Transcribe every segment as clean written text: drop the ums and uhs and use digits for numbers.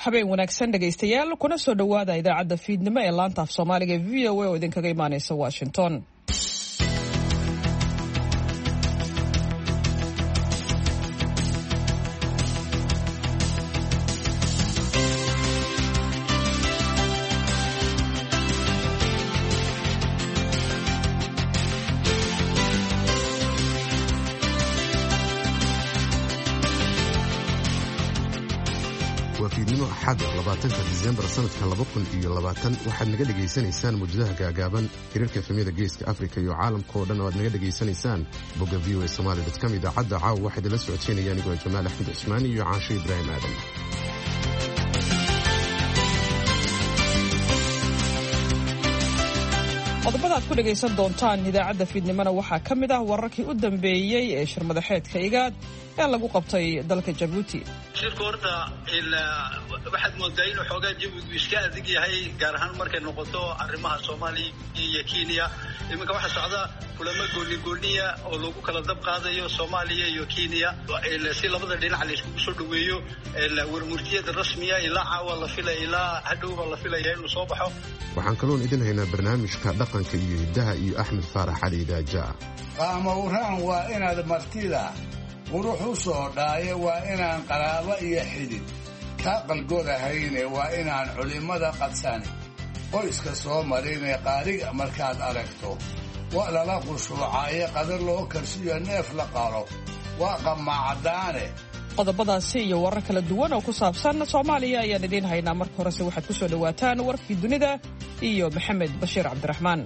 habeen wanaagsan dhegaystayaal kuna soo dhowaada idaacadda fiidnimo ee laanta af soomaaliga ee VOA oo idinkaga imaanaysa Washington. fiidnimo axad 20 Diseembar sanadka 2020 waxaad naga dhageysanaysaan muujadaha gaagaaban hirarka efemyada geeska Afrika iyo caalamka oo dhan oo aad naga dhageysanaysaan bogga voasomali.com. idaacadda caawa waxaa idinla socodsiinaya anigoo Jamaal Axmed Cusmaan iyo Caasho Ibraahim Aadan. qodobada aad ku dhagaysan doontaan idaacadda fiidnimona waxaa ka mid ah wararkii u dambeeyey ee shirmadaxeedka igaad ee lagu qabtay dalka Jabuuti. shirku horta waxaad moodaa inuu xoogaa jawigu iska adag yahay gaar ahaan markay noqoto arrimaha Soomaaliya iyo Kenya. iminka waxa socda kulamo gooni oo lagu kala dab qaadayo Soomaaliya iyo Kenya si labada dhinac la isku soo dhaweeyo warmurtiyada rasmiga ilaa caawa la filay ilaa hadhowba la filayaa inuu soo baxo. waxaan kaloo idin haynaa barnaamijka dhaqanka iyo hiddaha iyo Axmed Faarax Cali Daaja. qaamowraan waa inaad martida qurux u soo dhaayo, waa inaan qaraabo iyo xidid ka qalgodahayne, waa inaan culimada qadsani qoyska soo marine qaariga markaad aragto waa lala qushuucaaye qadar loo karsiyo neef la qalo waa qamaacadaane. qodobadaasi iyo warar kala duwan oo ku saabsan Soomaaliya ayaan idiin haynaa. marka horese waxaad ku soo dhawaataan warkii dunida iyo Maxamed Bashiir Cabdiraxmaan.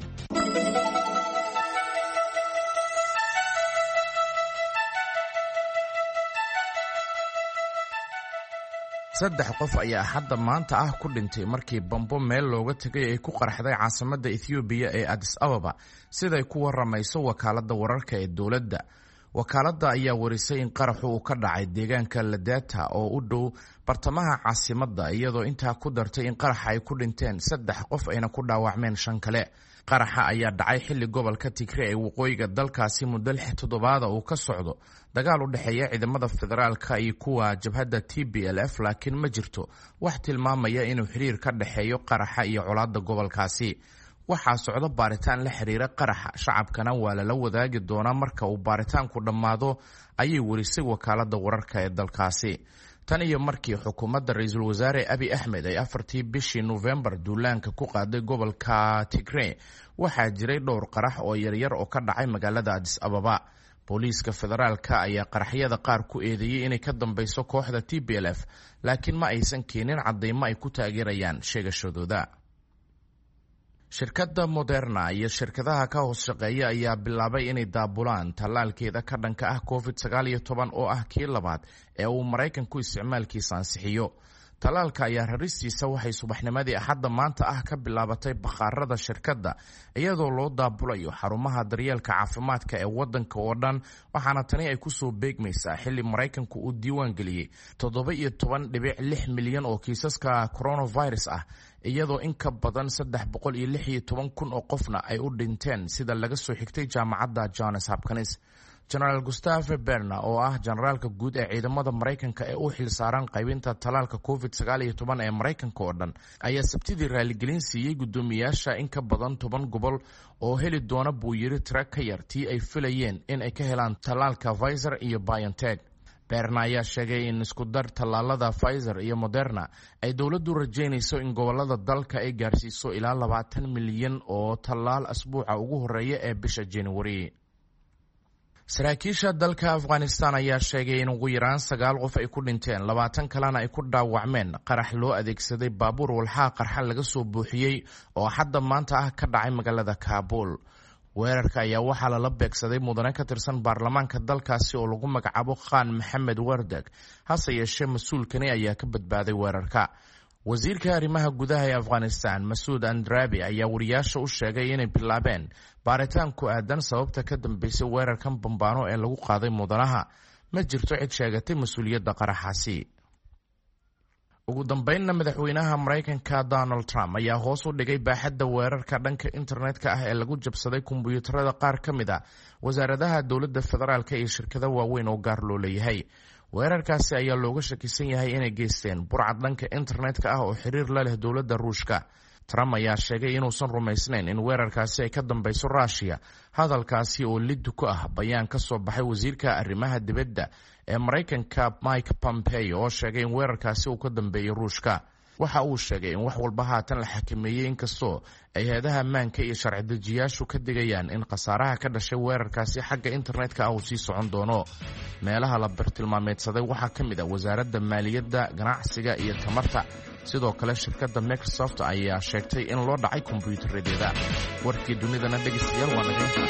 saddex qof ayaa hadda maanta ku dhintay markii bambo meel looga tagay ay ku qaraxday caasimadda Ethiopia ee Addis Ababa, siday ku waramayso wakaaladda wararka ee dowladda. wakaaladda ayaa warisay in qaraxu uu ka dhacay deegaanka Ladata oo u dhow bartamaha caasimadda, iyadoo intaa ku dartay in qaraxa ay ku dhinteen 3 qof ayna ku dhaawacmeen 5 kale. qaraxa ayaa dhacay xilli gobolka Tigray ee waqooyiga dalkaasi muddo 6 toddobaad uu ka socdo dagaal u dhexeeya ciidamada federaalka iyo kuwa jabhadda TPLF, laakiin ma jirto wax tilmaamaya inuu xiriir ka dhexeeyo qaraxa iyo colaadda gobolkaasi. waxaa socda baaritaan la xiriira qaraxa, shacabkana waa lala wadaagi doonaa marka uu baaritaanku dhammaado, ayay warisay wakaaladda wararka ee dalkaasi. tan iyo markii xukuumadda ra'iisul wasaare Abiy Ahmed ay 4tii bishii November duulaanka ku qaaday gobolka Tigray, waxaa jiray dhowr qarax oo yaryar oo ka dhacay magaalada Addis Ababa. booliiska federaalka ayaa qaraxyada qaar ku eedeeyay inay ka dambayso kooxda TPLF, laakiin ma aysan keenin cadeymo ay ku taageerayaan sheegashadooda. shirkadda Moderna iyo shirkadaha ka hoos shaqeeya ayaa bilaabay inay daabulaan tallaalkeeda ka dhanka ah COVID-19 oo ah kii labaad ee uu Maraykanku isticmaalkiisa ansixiyo. tallaalka ayaa raristiisa waxay subaxnimadii axadda maanta ka bilaabatay bakhaarada shirkadda, iyadoo loo daabulayo xarumaha daryeelka caafimaadka ee waddanka oo dhan, waxaana tani ay ku soo beegmaysaa xilli Maraykanku uu diiwaan geliyey 17.6 milyan oo kiisaska coronavirus iyadoo in ka badan 316,000 oo qofna ay u dhinteen, sida laga soo xigtay jaamacadda Johns Hopkins. General Gustave Berna oo generaalka guud ee ciidamada Maraykanka ee u xilsaaran qaybinta talaalka COVID-19 ee Maraykanka oo dhan, ayaa sabtidii raaligelin siiyey guddoomiyaasha in ka badan 10 gobol oo heli doona buu yiri tiro ka yar tii ay filayeen in ay ka helaan talaalka Pfizer iyo BioNTech. Berna ayaa sheegay in isku dar talaalada Pfizer iyo Moderna ay dowladdu rajeynayso in gobolada dalka ay gaarsiiso ilaa 20 milyan oo talaal asbuuca ugu horeeya ee bisha January. saraakiisha dalka Afghanistan ayaa sheegay in ugu yaraan 9 qof ay ku dhinteen, 20 kalena ay ku dhaawacmeen qarax loo adeegsaday baabuur walxaha qarxa laga soo buuxiyey oo hadda maanta ka dhacay magaalada Kabul. weerarka ayaa waxaa lala beegsaday mudane ka tirsan baarlamaanka dalkaasi oo lagu magacaabo Khan Maxamed Wardak, hase yeeshee mas-uulkani ayaa ka badbaaday weerarka. wasiirka arrimaha gudaha ee Afghanistan Masoud Andrabi ayaa wariyaasha u sheegay inay bilaabeen baaritaan ku aadan sababta ka dambeysay weerarkan bambaano ee lagu qaaday mudanaha. ma jirto cid sheegatay mas-uuliyadda qaraxaasi. ugu dambeynna madaxweynaha Maraykanka Donald Trump ayaa hoos u dhigay baaxadda weerarka dhanka internetka ee lagu jabsaday kombuyuutarada qaar ka mid wasaaradaha dowladda federaalka iyo shirkado waaweyn oo gaar loo leeyahay. weerarkaasi ayaa looga shakisan yahay inay geysteen burcad dhanka internetka ah oo xiriir la leh dowladda ruushka. Trump ayaa sheegay inuusan rumaysnayn in weerarkaasi ay ka dambayso Ruushia, hadalkaasi oo lid ku ah bayaan ka soo baxay wasiirka arrimaha dibadda ee Mareykanka Mike Pompeo oo sheegay in weerarkaasi uu ka dambeeyay Ruushka. Waxa uu sheegay in wax walba haatan la xakameeyey inkastoo ay hay'adaha ammaanka iyo sharci dejiyaashu ka digayaan in khasaaraha ka dhashay weerarkaasi xagga internetka ah uu sii socon doono. Meelaha la bartilmaameedsaday waxaa ka mid ah wasaaradda maaliyadda, ganacsiga iyo tamarta. Sidoo kale shirkadda Microsoft ayaa sheegtay in loo dhacay kombuyuutaradeeda. Warkii dunidana dhegeystayaal waa nageynta.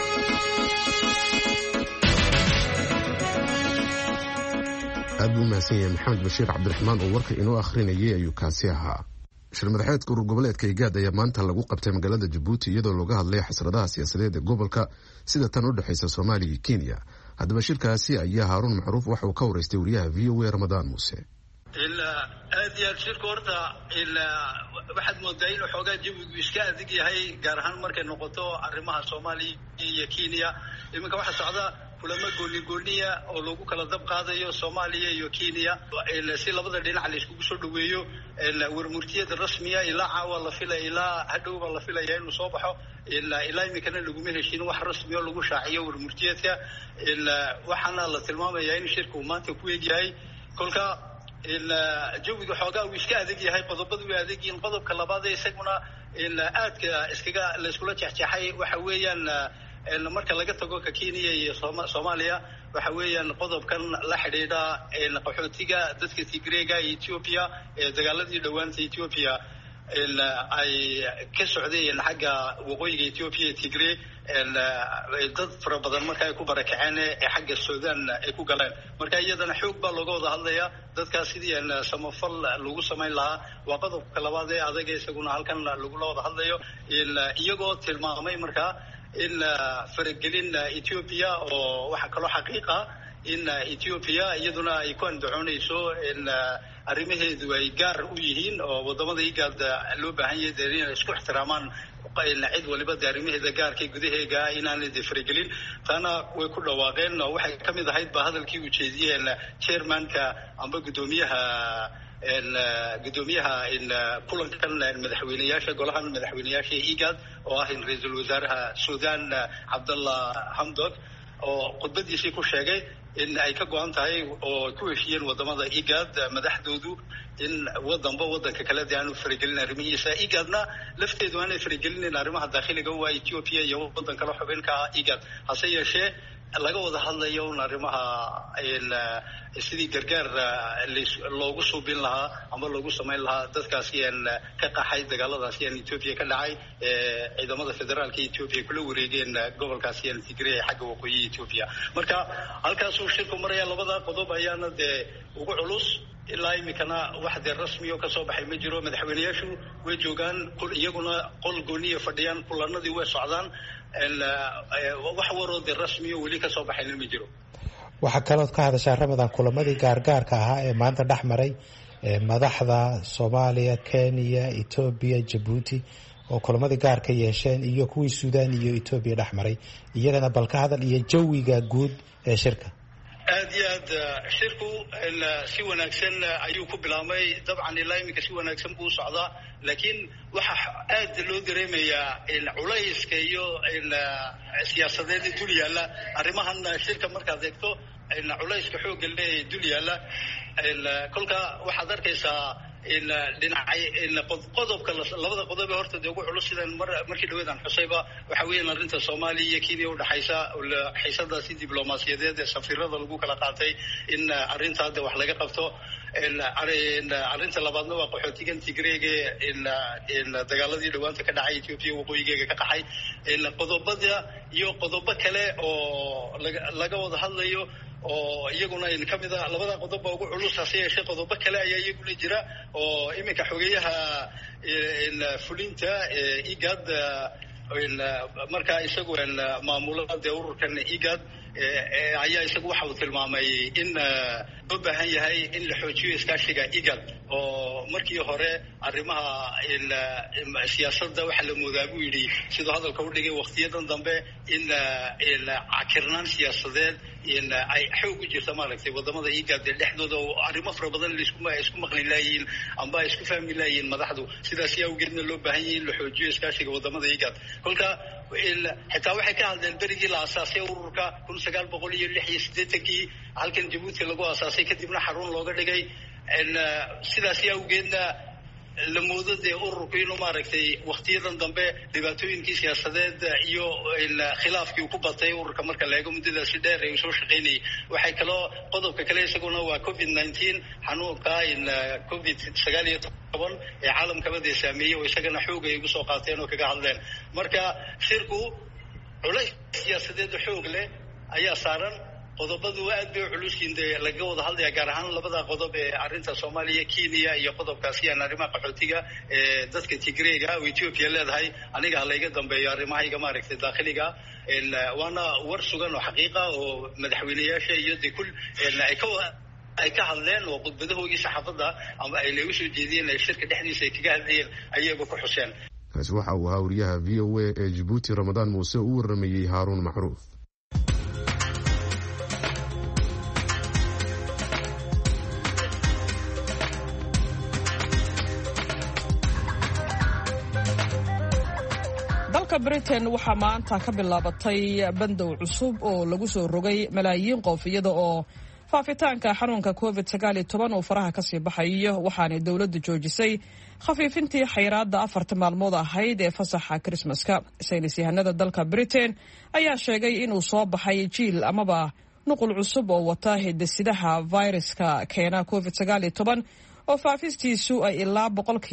aad buu mahadsan yahay maxamed bashiir cabdiraxmaan oo warka inoo akhrinayay ayuu kaasi ahaa. shir madaxeedka urur goboleedka IGAD ayaa maanta lagu qabtay magaalada Jabuuti iyadoo looga hadlay xasradaha siyaasadeed ee gobolka sida tan u dhaxaysa Soomaaliya iyo Kenya. haddaba shirkaasi ayaa Haaruun Macruuf waxa uu ka wareystay wariyaha VOA Ramadaan Muuse. aad iyo aad shirka horta waxaad moodaa inuu xoogaa jawigu iska adag yahay gaar ahaan markay noqoto arrimaha Soomaaliya iyo Kenya. iminka waxa socda kulamo gooni-gooniya oo lagu kala dab qaadayo Soomaaliya iyo Kenya si labada dhinac la iskugu soo dhaweeyo. warmurtiyada rasmiga ilaa caawa la filay ilaa hadhowba la filaya inuu soo baxo ilaa iminkana laguma heshin wax rasmi oo lagu shaaciyo warmurtiyadka. waxaana la tilmaamayaa in shirku maanta ku eegyahay kolka jawiga xoogaa uu iska adag yahay, qodobadu way adag yihiin. qodobka labaad ee isaguna aadka la iskula jexjeexay waxa weeyaan marka laga tago ka Kenya iyo Soomaaliya waxa weeyaan qodobkan la xidhiidha qaxootiga dadka Tigreega ee Ethiopia ee dagaaladii dhawaanta Ethiopia ay ka socdeen xagga waqooyiga Ethiopia ee Tigray. dad fara badan marka ay ku barakaceen ee xagga Suudaan ay ku galeen. marka iyadana xoog baa looga wada hadlaya dadkaas sidii samafal lagu samayn lahaa. waa qodobka labaad ee adag isaguna halkan lagula wada hadlayo iyagoo tilmaamay marka in faragelin Ethiopia oo waxa kaloo xaqiiqa in Ethiopia iyaduna ay ku andacoonayso in arrimaheedu ay gaar u yihiin oo wadamada IGAD loo baahan yahay inay isku ixtiraamaan cid waliba arrimaheeda gaarka gudaheega inaan la faragelin. taana way ku dhawaaqeen oo waxay ka mid ahayd ba hadalkii uu jeediyay chairmanka amba gudoomiyaha kulankan madaxweynayaasha golahan madaxweynayaasha IGAD oo ah ra'iisul wasaaraha Suudaan Abdallah Hamdok oo khudbadiisii ku sheegay in ay ka go'an tahay oo ku heshiiyeen wadamada IGAD madaxdoodu in wadanka kale aanu faragelin arrimihiisa. IGADna lafteedu aanay faragelin arrimaha dakhliga waa Ethiopia iyo wadan kale xubinka IGAD. hase yeeshee laga wada hadlayo arrimaha sidii gargaar loogu suubin lahaa ama loogu samayn lahaa dadkaasi ka qaxay dagaaladaasi Ethiopia ka dhacay ciidamada federaalka Ethiopia kula wareegeen gobolkaasi Tigray xagga waqooyiga Ethiopia. marka halkaas uu shirku maraya labada qodob ayaana ugu culus. ilaa iminkana wax rasmi oo ka soo baxay ma jiro. madaxweynayaashu way joogaan iyaguna qol gooniya fadhiyaan, kulanadii way socdaan. wax waroo rasmi oo weli ka soo baxayna ma jiro. waxaa kalood ka hadashaa Ramadaan kulamadii gaargaarka ahaa ee maanta dhex maray madaxda Soomaaliya, Kenya, Ethiopia, Djibouti oo kulamadii gaarka yeesheen iyo kuwii Suudaan iyo Ethiopia dhex maray. iyagana bal ka hadal iyo jawiga guud ee shirka. aad iyo aad shirku si wanaagsan ayuu ku bilaabmay. dabcan ilaa iminka si wanaagsan buu socdaa, laakiin waxa aad loo dareemayaa culayska iyo siyaasadeed dul yaala arrimahan shirka markaad eegto culayska xoogga leh dul yaala. kolka waxaad arkaysaa dhinacay qodobka labada qodob ee horta ugu culus sidan markii dhaweedan xusayba waxa weeyaan arrinta Soomaaliya iyo Kenya u dhaxaysa xiisadaasi diblomaasiyadeed ee safiirada lagu kala qaatay in arrintaada wax laga qabto. arrinta labaadna waa qaxootigan Tigreega dagaaladii dhawaanta ka dhacay Ethiopia waqooyigeega ka qaxay. qodobada iyo qodobo kale oo laga wada hadlayo oo iyaguna ka mid ah labada qodob ugu culus. hase yeeshee qodobo kale ayaa iyaguna jira oo iminka xogeyaha fulinta IGAD markaa isagu maamulada ururkan IGAD ayaa isagu waxa uu tilmaamay in loo baahan yahay in la xoojiyo iskaashiga IGAD oo markii hore arrimaha siyaasadda waxa la moodaa buu yidhi sidoo hadalka u dhigay waqtiyadan dambe in cakirnaan siyaasadeed ay xoog u jirta maaragtay wadamada IGAD dhexdooda oo arrimo fara badan isku maqli laayeen amba isku fahmi laayeen madaxdu sidaas awgeedna loo baahan yahay in la xoojiyo iskaashiga wadamada IGAD kolka xitaa waxay ka hadleen berigii la aasaasay ururka 1986 halkan Djibouti lagu aasaasay kadibna xarun looga dhigay sidaas awgeedna la moodo dee ururku inuu maaragtay waqtiyadan dambe dhibaatooyinkii siyaasadeed iyo khilaafkii ku batay ururka marka la eego muddadaasi dheer ay soo shaqaynayay waxay kaloo qodobka kale isaguna waa COVID-19 xanuunka COVID-19 ee caalamkaba dee saameeyey oo isagana xoog ay ugu soo qaateen oo kaga hadleen marka shirku culays siyaasadeed xoog leh ayaa saaran qodobadu aad bay culusiin laga wada hadlaya gaar ahaan labada qodob ee arinta Soomaaliya Kenya iyo qodobkaasi aan arrimaha qaxootiga ee dadka Tigreega oo Ethiopia leedahay aniga laga dambeeyo arrimahayga maaragtay dakhliga waana war sugan oo xaqiiqa oo madaxweynayaasha iyo dikul ay ka hadleen oo khudbadahoodii saxaafadda ama ay leegu soo jeediyeen shirka dhexdiisa ay kaga hadlayeen ayaga ku xuseen kaasi waxa uu ahaa wariyaha VOA ee Djibouti Ramadaan Muuse uu waramayay Haaruun Macruuf. Britain waxaa maanta ka bilaabatay bandow cusub oo lagu soo rogay malaayiin qof iyada oo faafitaanka xanuunka COVID-19 uu faraha ka sii baxayo waxaana dawladdu joojisay khafiifintii xayiraadda 4 maalmood ahayd ee fasaxa Christmaska. saynis yahanada dalka Britain ayaa sheegay inuu soo baxay jiil amaba nuqul cusub oo wata hidde-sidaha viruska keena COVID-19 oo faafistiisu ay ilaa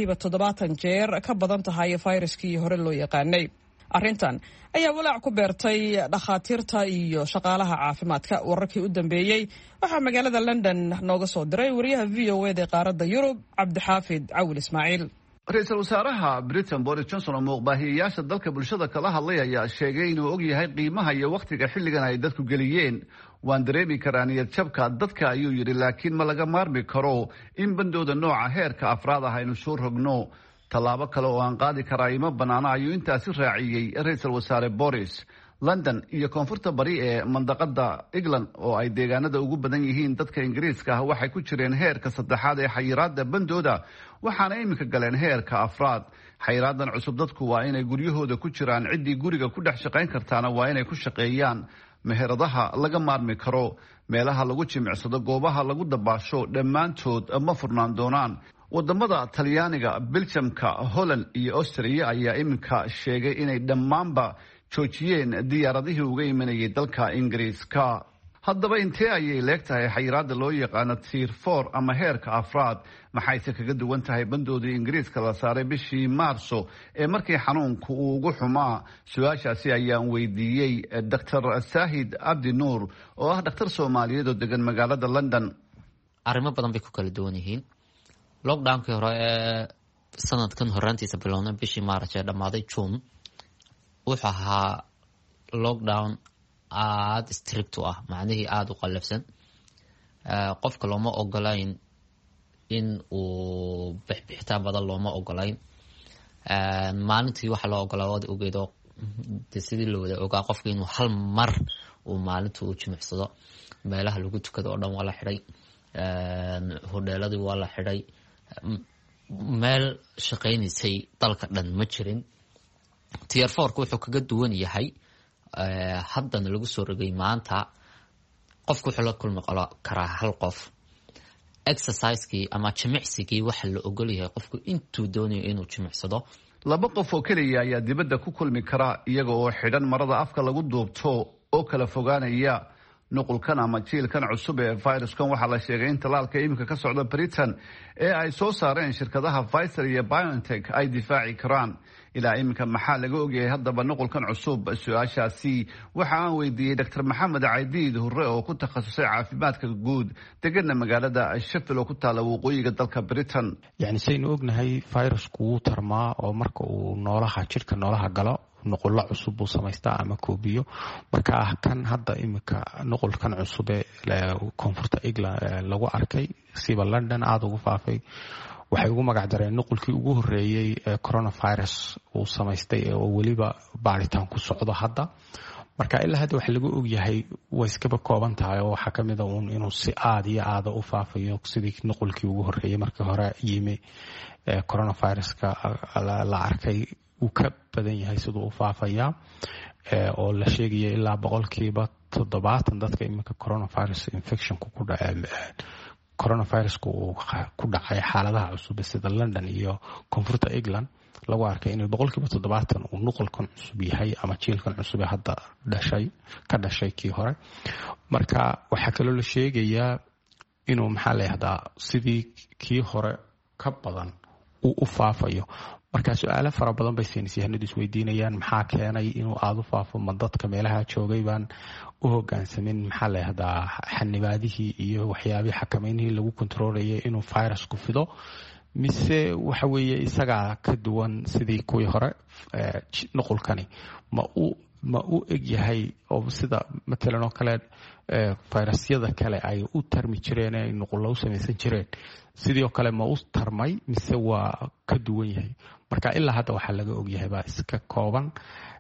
70% jeer ka badan tahay fayraskii hore loo yaqaanay. arrintan ayaa walaac ku beertay dhakhaatiirta iyo shaqaalaha caafimaadka. wararkii u dambeeyey waxaa magaalada London nooga soo diray wariyaha VOA ee qaaradda Yurub Cabdixaafid Cawil Ismaaciil. Ra'iisul Wasaaraha Britain Boris Johnson oo muuqbaahiyayaasha dalka bulshada kala hadlay ayaa sheegay inuu og yahay qiimaha iyo waqtiga xilligan ay dadku geliyeen. waan dareemi karaa niyad jabka dadka ayuu yidhi laakiin ma laga maarmi karo in bandooda nooca heerka afraad ah aynu soo rogno. tallaabo kale oo aan qaadi karaa ima banaana ayuu intaasi raaciyey ra'iisul wasaare Boris. London iyo koonfurta bari ee mandaqada England oo ay deegaanada ugu badan yihiin dadka Ingiriiska ah waxay ku jireen heerka saddexaad ee xayiraadda bandooda waxaana iminka galeen heerka afraad. xayiraadan cusub dadku waa inay guryahooda ku jiraan, ciddii guriga ku dhex shaqayn kartaana waa inay ku shaqeeyaan. meheradaha laga maarmi karo, meelaha lagu jimicsado, goobaha lagu dabaasho dhammaantood ma furnaan doonaan. wadamada Talyaaniga, Belgiumka, Holland iyo Austria ayaa iminka sheegay inay dhammaanba joojiyeen diyaaradihii uga imanayay dalka Ingiriiska. haddaba intee ayay leegtahay xayiraadda loo yaqaano tier 4 ama heerka afraad? maxayse kaga duwan tahay bandoodii Ingiriiska la saaray bishii Maarso ee markii xanuunku uu ugu xumaa? su-aashaasi ayaan weydiiyey Dr. Saahid Abdi Nuur oo ah dhakhtar Soomaaliyeed oo degan magaalada London. arrimo badan bay ku kala duwan yihiin. lockdownkii hore ee sanadkan horaantiisa bilowna bishii Maarch ee dhammaaday June wuxuu ahaa lockdown aada strict u ah, macnihii aada u qallafsan. qofka looma ogolayn in uu bixbixitaan badan looma ogolayn. maalintii waxaa loo ogolaa waad ogeedo sidii la wada ogaa qofka inuu hal mar uu maalinta u jimicsado. meelaha lagu tukado oo dhan waa la xidhay, hodheeladii waa la xidhay, meel shaqaynaysay dalka dhan ma jirin. tier 4 wuxuu kaga duwan yahay haddana lagu soo rogay maanta qofku wuxuu la kulmi karaa hal qof. exercisekii ama jimicsigii waxa la ogol yahay qofku intuu doonayo inuu jimicsado. 2 qof oo keliya ayaa dibadda ku kulmi kara iyaga oo xidhan marada afka lagu duubto oo kala fogaanaya. nuqulkan ama jiilkan cusub ee viruskan waxaa la sheegay in talaalka iminka ka socda Britain ee ay soo saareen shirkadaha Pfizer iyo BioNTech ay difaaci karaan. ilaa iminka maxaa laga ogyahay haddaba nuqulkan cusub? su-aashaasi waxa aan weydiiyey Dr. Maxamed Caydiid Hurre oo ku takhasusay caafimaadka guud degana magaalada Sheffield oo ku taala waqooyiga dalka Britain. yani saynu ognahay virusku wuu tarmaa oo marka uu noolaha jirka noolaha galo nuqullo cusub uu samaystaa ama koobiyo. marka kan hadda iminka nuqulkan cusub ee koonfurta England lagu arkay siba London aada ugu faafay waxay ugu magac dareen nuqulkii ugu horeeyay ee coronavirus uu samaystay oo weliba baaritaan ku socdo hadda. marka ilaa hadda waxa lagu ogyahay way iskaba kooban tahay oo waxaa kamid ah inuu si iyo aada u faafayo sidii nuqulkii ugu horreeyay markii hore yimi coronaviruska la arkay uu ka badan yahay siduu u faafaya oo la sheegaya ilaa 70% dadka iminka coronavirus infectionku ku dhacay coronavirusku uu ku dhacay xaaladaha cusub sida London iyo koonfurta England lagu arkay in 70% uu nuqulkan cusub yahay ama jiilkan cusub hadda ka dhashay kii hore marka waxa kale oo la sheegayaa inuu maxaa la yiraahdaa sidii kii hore ka badan uu u faafayo marka su'aalo fara badan bay saynisyahanadu isweydiinayaan maxaa keenay inuu aad u faafo ma dadka meelaha joogay baan u hoggaansamin maxaa la yiraahdaa xanibaadihii iyo waxyaabihii xakameynihii lagu kontroolayay inuu virusku fido mise waxa weeye isaga ka duwan sidii kuwii hore nuqulkani ma u eg yahay oo sida matalan oo kale fayrasyada kale ay u tarmi jireen ay nuqul u samaysan jireen sidii oo kale ma u tarmay mise waa ka duwan yahay marka ilaa hadda waxa laga og yahay baa iska kooban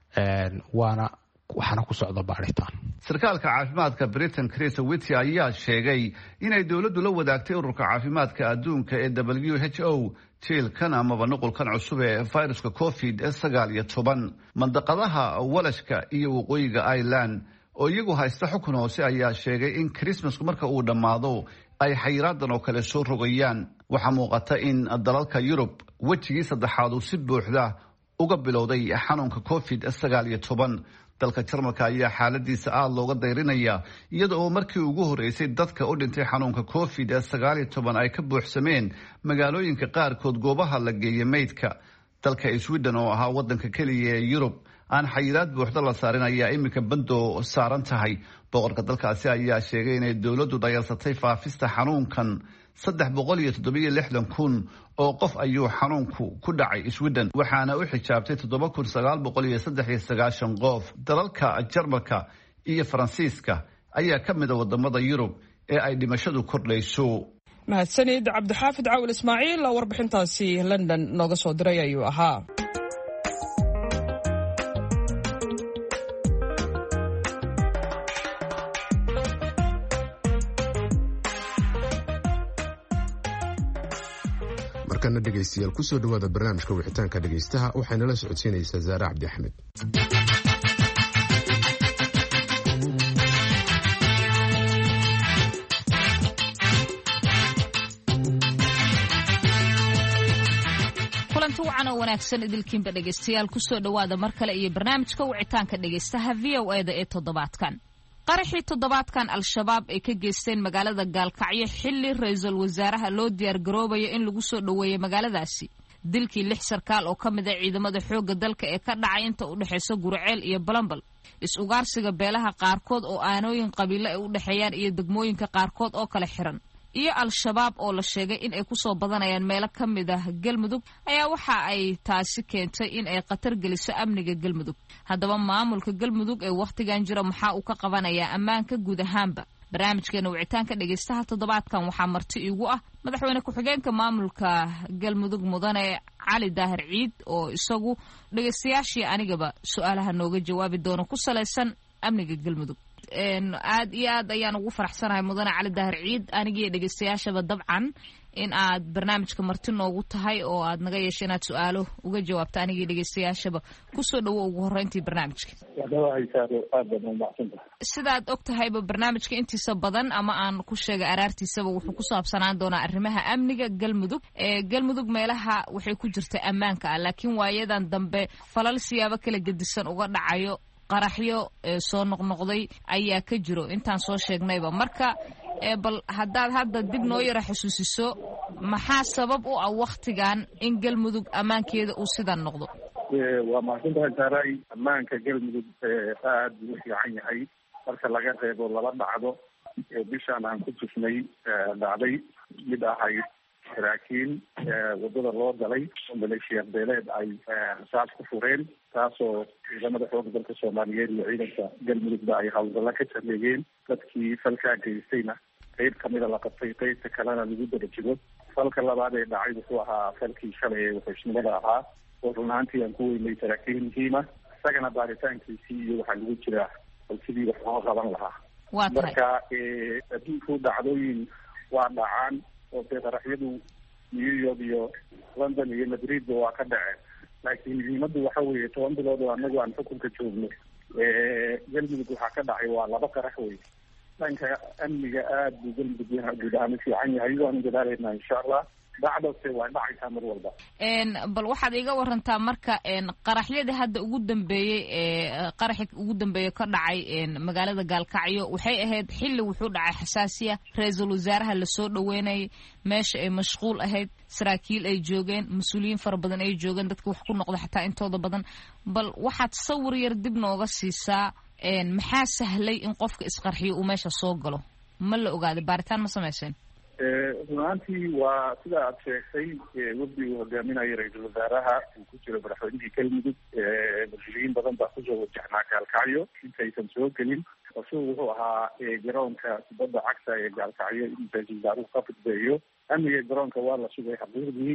waxaana ku socda baaritaan sarkaalka caafimaadka Britain Chris Whitty ayaa sheegay inay dawladdu la wadaagtay ururka caafimaadka adduunka ee WHO jiilkan amaba nuqulkan cusub ee viruska COVID-19 mandaqadaha Walashka iyo waqooyiga Ireland oo iyagu haysta xukun hoose ayaa sheegay in Christmasku marka uu dhamaado ay xayiraadan oo kale soo rogayaan waxa muuqata in dalalka Yurub wajigii saddexaad uu si buuxda uga bilowday xanuunka COVID-19 dalka Jarmalka ayaa xaaladiisa aad looga dayrinaya iyada oo markii ugu horeysay dadka u dhintay xanuunka COVID-19 ay ka buuxsameen magaalooyinka qaarkood goobaha la geeyay meydka dalka Sweden oo ahaa wadanka kaliya ee Yurub aan xayiraad buuxda la saarin ayaa iminka bando saaran tahay boqorka dalkaasi ayaa sheegay inay dawladdu dhayarsatay faafista xanuunkan 367,000 oo qof ayuu xanuunku ku dhacay Sweden waxaana u xijaabtay 7,993 qof dalalka Jarmalka iyo Faransiiska ayaa ka mid ah wadamada Yurub ee ay dhimashadu kordhayso mahadsanid cabdixaafid caawil ismaaciil oo warbixintaasi London nooga soo diray ayuu ahaa markana dhegaystayaal ku soo dhawaada barnaamijka wixitaanka dhegaystaha waxayna la socodsiinaysaa Zaara Cabdi Axmed kulanti wacan oo wanaagsan idilkiinba dhegaystayaal ku soo dhawaada mar kale iyo barnaamijka wicitaanka dhegaystaha VOA-da ee toddobaadkan qaraxii toddobaadkan al-shabaab ay ka geysteen magaalada Gaalkacyo xilli ra'iisul wasaaraha loo diyaar garoobayo in lagu soo dhaweeyo magaaladaasi dilkii 6 sarkaal oo ka mid ah ciidamada xoogga dalka ee ka dhacay inta u dhaxaysa Gurceel iyo Balambal is-ugaarsiga beelaha qaarkood oo aanooyin qabiilo ay u dhaxeeyaan iyo degmooyinka qaarkood oo kala xiran iyo al-shabaab oo la sheegay in ay ku soo badanayaan meelo ka mid ah Galmudug ayaa waxa ay taasi keentay in ay qatar geliso amniga Galmudug haddaba maamulka Galmudug ee waqtigan jira maxaa uu ka qabanayaa ammaanka guud ahaanba barnaamijkeena wicitaanka dhegaystaha toddobaadkan waxaa marti igu ah madaxweyne ku-xigeenka maamulka Galmudug mudane Cali Daahir Ciid oo isagu dhagaystayaashii anigaba su'aalaha nooga jawaabi doono ku saleysan amniga Galmudug aad iyo aad ayaan ugu faraxsanahay mudane Cali Daahir Ciid aniga dhagaystayaashaba dabcan in aad barnaamijka marti noogu tahay oo aad naga yeeshay inaad su'aalo uga jawaabto aniga dhagaystayaashaba ku soo dhawo ugu horeyntii barnaamijka sidaad og tahayba barnaamijka intiisa badan ama aan ku sheegay araartiisaba wuxuu ku saabsanaan doonaa arrimaha amniga Galmudug Galmudug meelaha waxay ku jirta ammaanka ah laakiin waayadan dambe falal siyaabo kala gedisan uga dhacayo qaraxyo soo noqnoqday ayaa ka jiro intaan soo sheegnayba marka bal haddaad hadda dib noo yara xusuusiso maxaa sabab u ah waqtigan in Galmudug ammaankeeda uu sidan noqdo waa mahadsantahay Saaray ammaanka Galmudug aad u fiican yahay marka laga reebo laba dhacdo bishaan aan ku tusnay dhacday mid ahayd saraakiin wadada loo galay maleeshiya beeleed ay saas ku fureen taasoo ciidamada xoogga dalka Soomaaliyeed iyo ciidanka Galmudugba ay hawlgalla ka sameeyeen dadkii falkaa geystayna qayb kamida la qabtay qaybta kalena lagu daba jiro falka labaad ee dhacay wuxuu ahaa falkii shalay ee wuxuusnimada ahaa oo run ahaantii aan ku weynay saraakiil muhiima isagana baaritaankiisii iyo waxaa lagu jiraa bal sidii wax loo qaban lahaa. waa tahay marka adduunku dhacdooyin waa dhacaan oo dee qaraxyadu New York iyo London iyo Madridba waa ka dhaceen, laakiin muhiimaddu waxa weeye 10 bilood oo anagu aan xukunka joogno galmudug waxaa ka dhacay waa 2 qarax wey. dhanka amniga aad buu galmudug guud ahaan fiican yahay, waanu dadaalaynaa insha allah. dhacdose waa dhacaysaa mar walba. bal waxaad iga warantaa marka qaraxyadii hadda ugu dambeeyey qaraxi ugu dambeeye ka dhacay magaalada Gaalkacyo waxay ahayd xilli wuxuu dhacay xasaasiya, ra-iisul wasaaraha lasoo dhaweynayay, meesha ay mashquul ahayd, saraakiil ay joogeen, mas-uuliyiin fara badan ay joogeen, dadka wax ku noqda xataa intooda badan. bal waxaad sawir yar dib nooga siisaa maxaa sahlay in qofka isqarxiyo uu meesha soo galo? ma la ogaaday, baaritaan ma samayseen? runaantii waa sida aad sheegtay, wafdi uu hogaaminayay ra-iisul wasaaraha uu ku jiro madaxweynihii galmudug, mas-uuliyiin badan baa kusoo wajahnaa Gaalkacyo intaysan soo gelin. isagu wuxuu ahaa garoonka kubadda cagta ee Gaalkacyo in ra-iisul wasaaruhu ka fudbeeyo. amniga garoonka waa la sugay xaqiiqdii,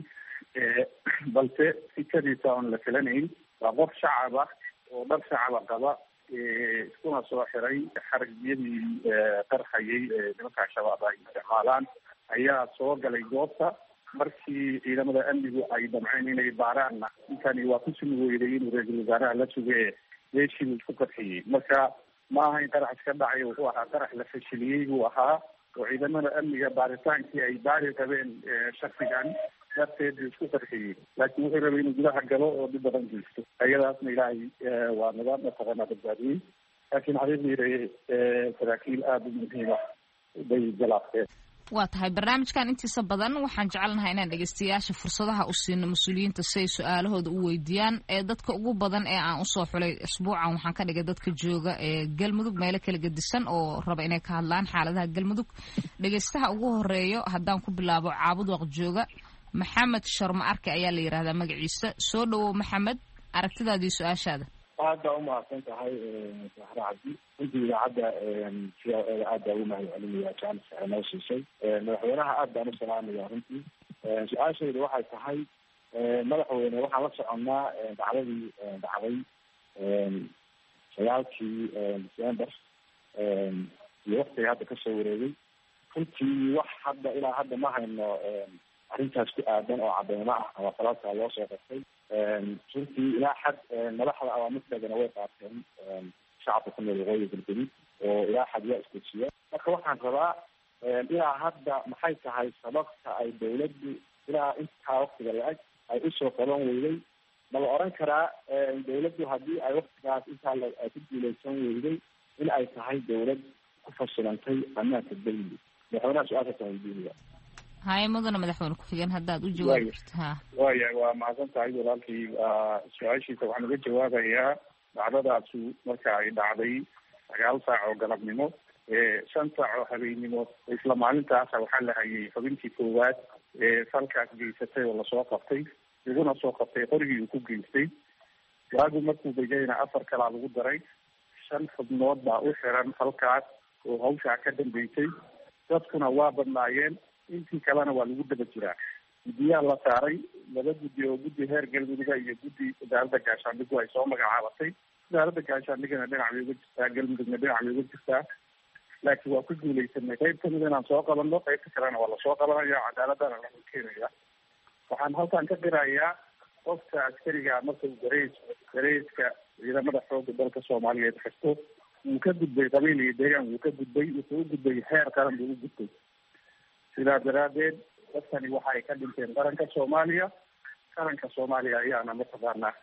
balse fikadiisa oon la filanayn. waa qof shacab ah oo dhar shacaba qaba, iskuna soo xiray xaragyadii qarxayay nimanka shabaab ay isticmaalaan, ayaa soo galay goobta. markii ciidamada amnigu ay damceen inay baaraanna ninkani waa ku sumi weyday inuu ra-iisul wasaaraha la suge meeshii buu isku qarxiyey. marka ma aha in qarax iska dhacay, wuxuu ahaa qarax la fashiliyey buu ahaa, oo ciidamada amniga baaritaankii ay baari rabeen shaksigan darteed buu isku qarxiyey. laakiin wuxuu rabay inuu gudaha galo oo dhib badan geysto. ayadaasna ilaahay waa nidaam mataqaanaa badbaadiyey, laakiin xaqiiqdii saraakiil aada u muhiima bay galaafteen. waa tahay barnaamijkan intiisa badan waxaan jecelnahay inaan dhegeystayaasha fursadaha u siino mas-uuliyiinta si ay su-aalahooda u weydiiyaan. dadka ugu badan ee aan usoo xulay isbuucan waxaan ka dhigay dadka jooga galmudug meelo kala gedisan oo raba inay ka hadlaan xaaladaha galmudug. dhegeystaha ugu horeeyo haddaan ku bilaabo Caabudwaq jooga, Maxamed Sharma Arke ayaa la yidhaahdaa magaciisa. soo dhawow Maxamed, aragtidaadii su-aashaada. aad baa umahadsan tahay Zahra Cabdi. runtii idaacadda aad baa ugu mahadcelinaya jaanis ay noo siisay. madaxweynaha aad baan u salaamaya runtii. su-aashayda waxay tahay madaxweyne, waxaan la soconnaa dhacdadii dhacday 9kii December iyo waqtiga hadda kasoo wareegay. runtii wax hadda ilaa hadda ma hayno arrintaas ku aadan oo cadeymo ah ama falaalkaa loo soo qabtay. runtii ilaa xad madaxda awaamirteedana way qaateen shacabka ku nool waqooyi galbeed oo ilaa xad yaa isdejiya. marka waxaan rabaa ilaa hadda maxay tahay sababta ay dawladdu ilaa intaa waqtiga la-eg ay usoo qaban weyday? ma la oran karaa dawladdu haddii ay waqtigaas intaa ay ku guuleysan weyday in ay tahay dawlad ku fasilantay ammaanka galmudug? madaxweynaha su-aashaasa weydiinaya. haye mudana madaxweyne ku-xigeen haddaad u jawaabi karto. waaya waa mahadsan tahay walaalkii. su-aashiisa waxaan uga jawaabayaa dhacdadaasu marka ay dhacday 9 saac oo galabnimo, 5 saac oo habeennimo. isla maalintaasa waxaa la hayay xubintii koowaad ee falkaas geysatay oo lasoo qabtay, laguna soo qabtay qorigii uu ku geystay. waagu markuu begayna 4 kalaa lagu daray. 5 xubnood baa u xiran falkaas oo hawshaa ka dambeysay. dadkuna waa badnaayeen, intii kalena waa lagu daba jiraa. guddiyaa la saaray, 2 guddi oo guddi heer galmuduga iyo guddi wasaaradda gaashaandhigu ay soo magacaabatay. wasaaradda gaashaandhigana dhinac bay uga jirtaa, galmudugna dhinac bay uga jirtaa. laakiin waa ku guuleysanay. qayb kamid inaan soo qabanno, qaybta kalena waa lasoo qabanaya, cadaaladana lagu keenaya. waxaan halkan ka qirayaa qofka askariga marka uu gareyska ciidamada xooga dalka Soomaaliyeed xirto, wuu ka gudbay qabiil iyo deegaan, wuu ka gudbay, wuxuu u gudbay heer qaran buu u gudbay. sidaa daraadeed dadkani waxa ay ka dhinteen qaranka Soomaaliya. qaranka Soomaaliya ayaana mataqaanaa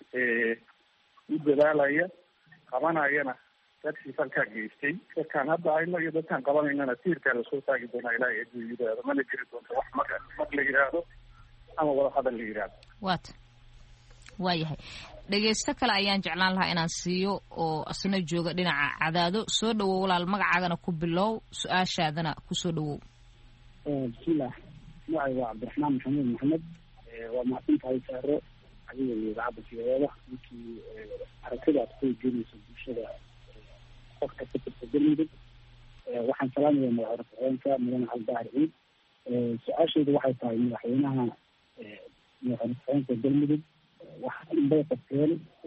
u dadaalaya, qabanayana dadkii falkaa geystay. dadkaan hadda hayno iyo dadkaan qabanaynana tiirkaa lasoo taagi doonaa ilaahay aduu yidhaahdo. mana jiri doonto wax mag la yidhaahdo ama wada hadal la yidhaahdo. waata waayahay. dhegeysto kale ayaan jeclaan lahaa inaan siiyo oo asna jooga dhinaca Cadaado. soo dhawow walaal, magacaagana ku bilow, su-aashaadana kusoo dhawow. bismillah, magacay waa Cabdiraxmaan Maxamuud Maxamed. waa mahadsantahay Saaro adiga iyo idaacadda fiyadeeda. ninkii aragtidaad ku geenaysa bulshada qofka ka tirsan galmudug. waxaan salaamayaa madaxweyne mudane Cali Daahir Ciid. su-aashaydu waxay tahay madaxweynaha madaxweyne galmudug waxaa inbay qabteen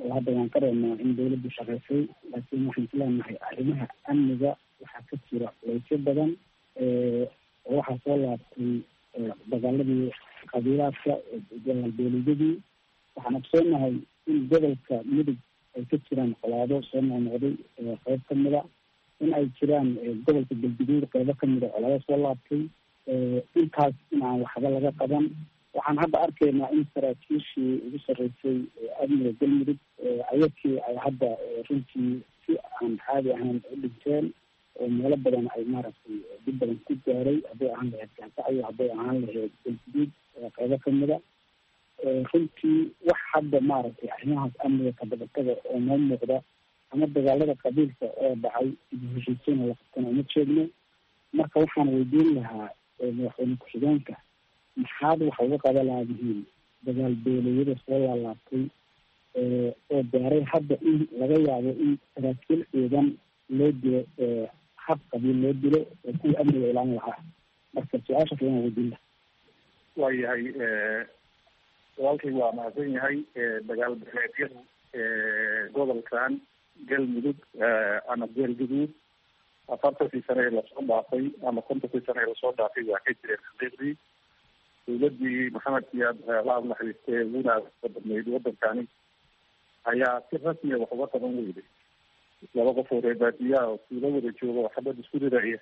hadda waan ka reebnaa in dawladdu shaqaysay, laakiin waxaan isleenahay arrimaha amniga waxaa ka jira leysyo badan oo waxaa soo laabtay dagaaladii qabiilaadka dowladadii. waxaan ogsoonahay in gobolka mudug ay ka jiraan qolaado soo noqnoqday qayb kamida, in ay jiraan gobolka galguduud qaybo kamida colaado soo laabtay. intaas in aan waxba laga qaban. waxaan hadda arkaynaa in saraakiishii ugu sarreysay amniga galmudug ayakii ay hadda runtii si aan caadi ahayn u dhinteen oo meelo badan ay maaragtay dib badan ku gaaray, hadday ahaan lahayd gaasacyo, hadday ahaan lahayd galguduud qaybo kamida. runtii wax hadda maaragtay arrimahaas amniga kadabataga oo noo muuqda ama dagaalada qabiilka oo dhacay iyo heshiisiina la qabtana uma jeedno. marka waxaan weydiin lahaa madaxweyne ku-xigeenka, maxaad waxa uga qaban laadihiin dagaal beeleyada soo laalaabtay oo gaaray hadda in laga yaabo in saraakiil ciidan loo dilo hab qabiil loo dilo oo kuwa amniga ilaalin lahaa. marka su-aasha kalan weydiin laha. waayahay walaalkay waa mahadsan yahay. dagaal beeleedyadu gobolkan galmudug ama galguduud 40 sane lasoo dhaafay ama 50 sane lasoo dhaafay waa ka jireen xaqiiqdii. dawladii maxamed siyaad laab naxariistee uguna badnayd wadankani ayaa si rasmiya wax uga qaban weyday. 2 qof oo reer baadiyaha oo tuulo wada jooga oo xabad isku ridaya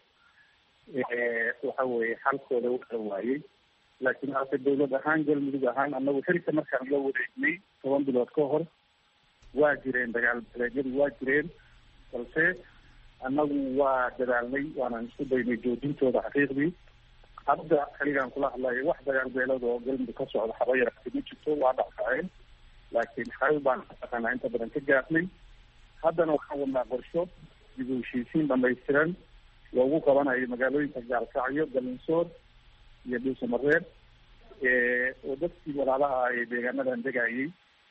waxa weeye xalkooda u kala waayey. laakiin hase dawlad ahaan galmudug ahaan anagu xilka markaan la wareegnay 10 bilood ka hor waa jireen dagaal beeleedyadu waa jireen, balse anagu waa dadaalnay waanaan isku daynay joojintooda xaqiiqdii. hadda xiligaan kula hadlayo wax dagaal beelada oo galmudug ka socda haba yaraatay ma jirto, waa dhacdhaceen, laakiin xal baan aqaanaa inta badan ka gaafnay. haddana waxaan wadnaa qorsho dib u heshiisiin dhamaystiran loogu qabanayo magaalooyinka gaalkacyo, galinsoor iyo dhuusamareer oo dadkii walaalaha ay deegaanadan degayay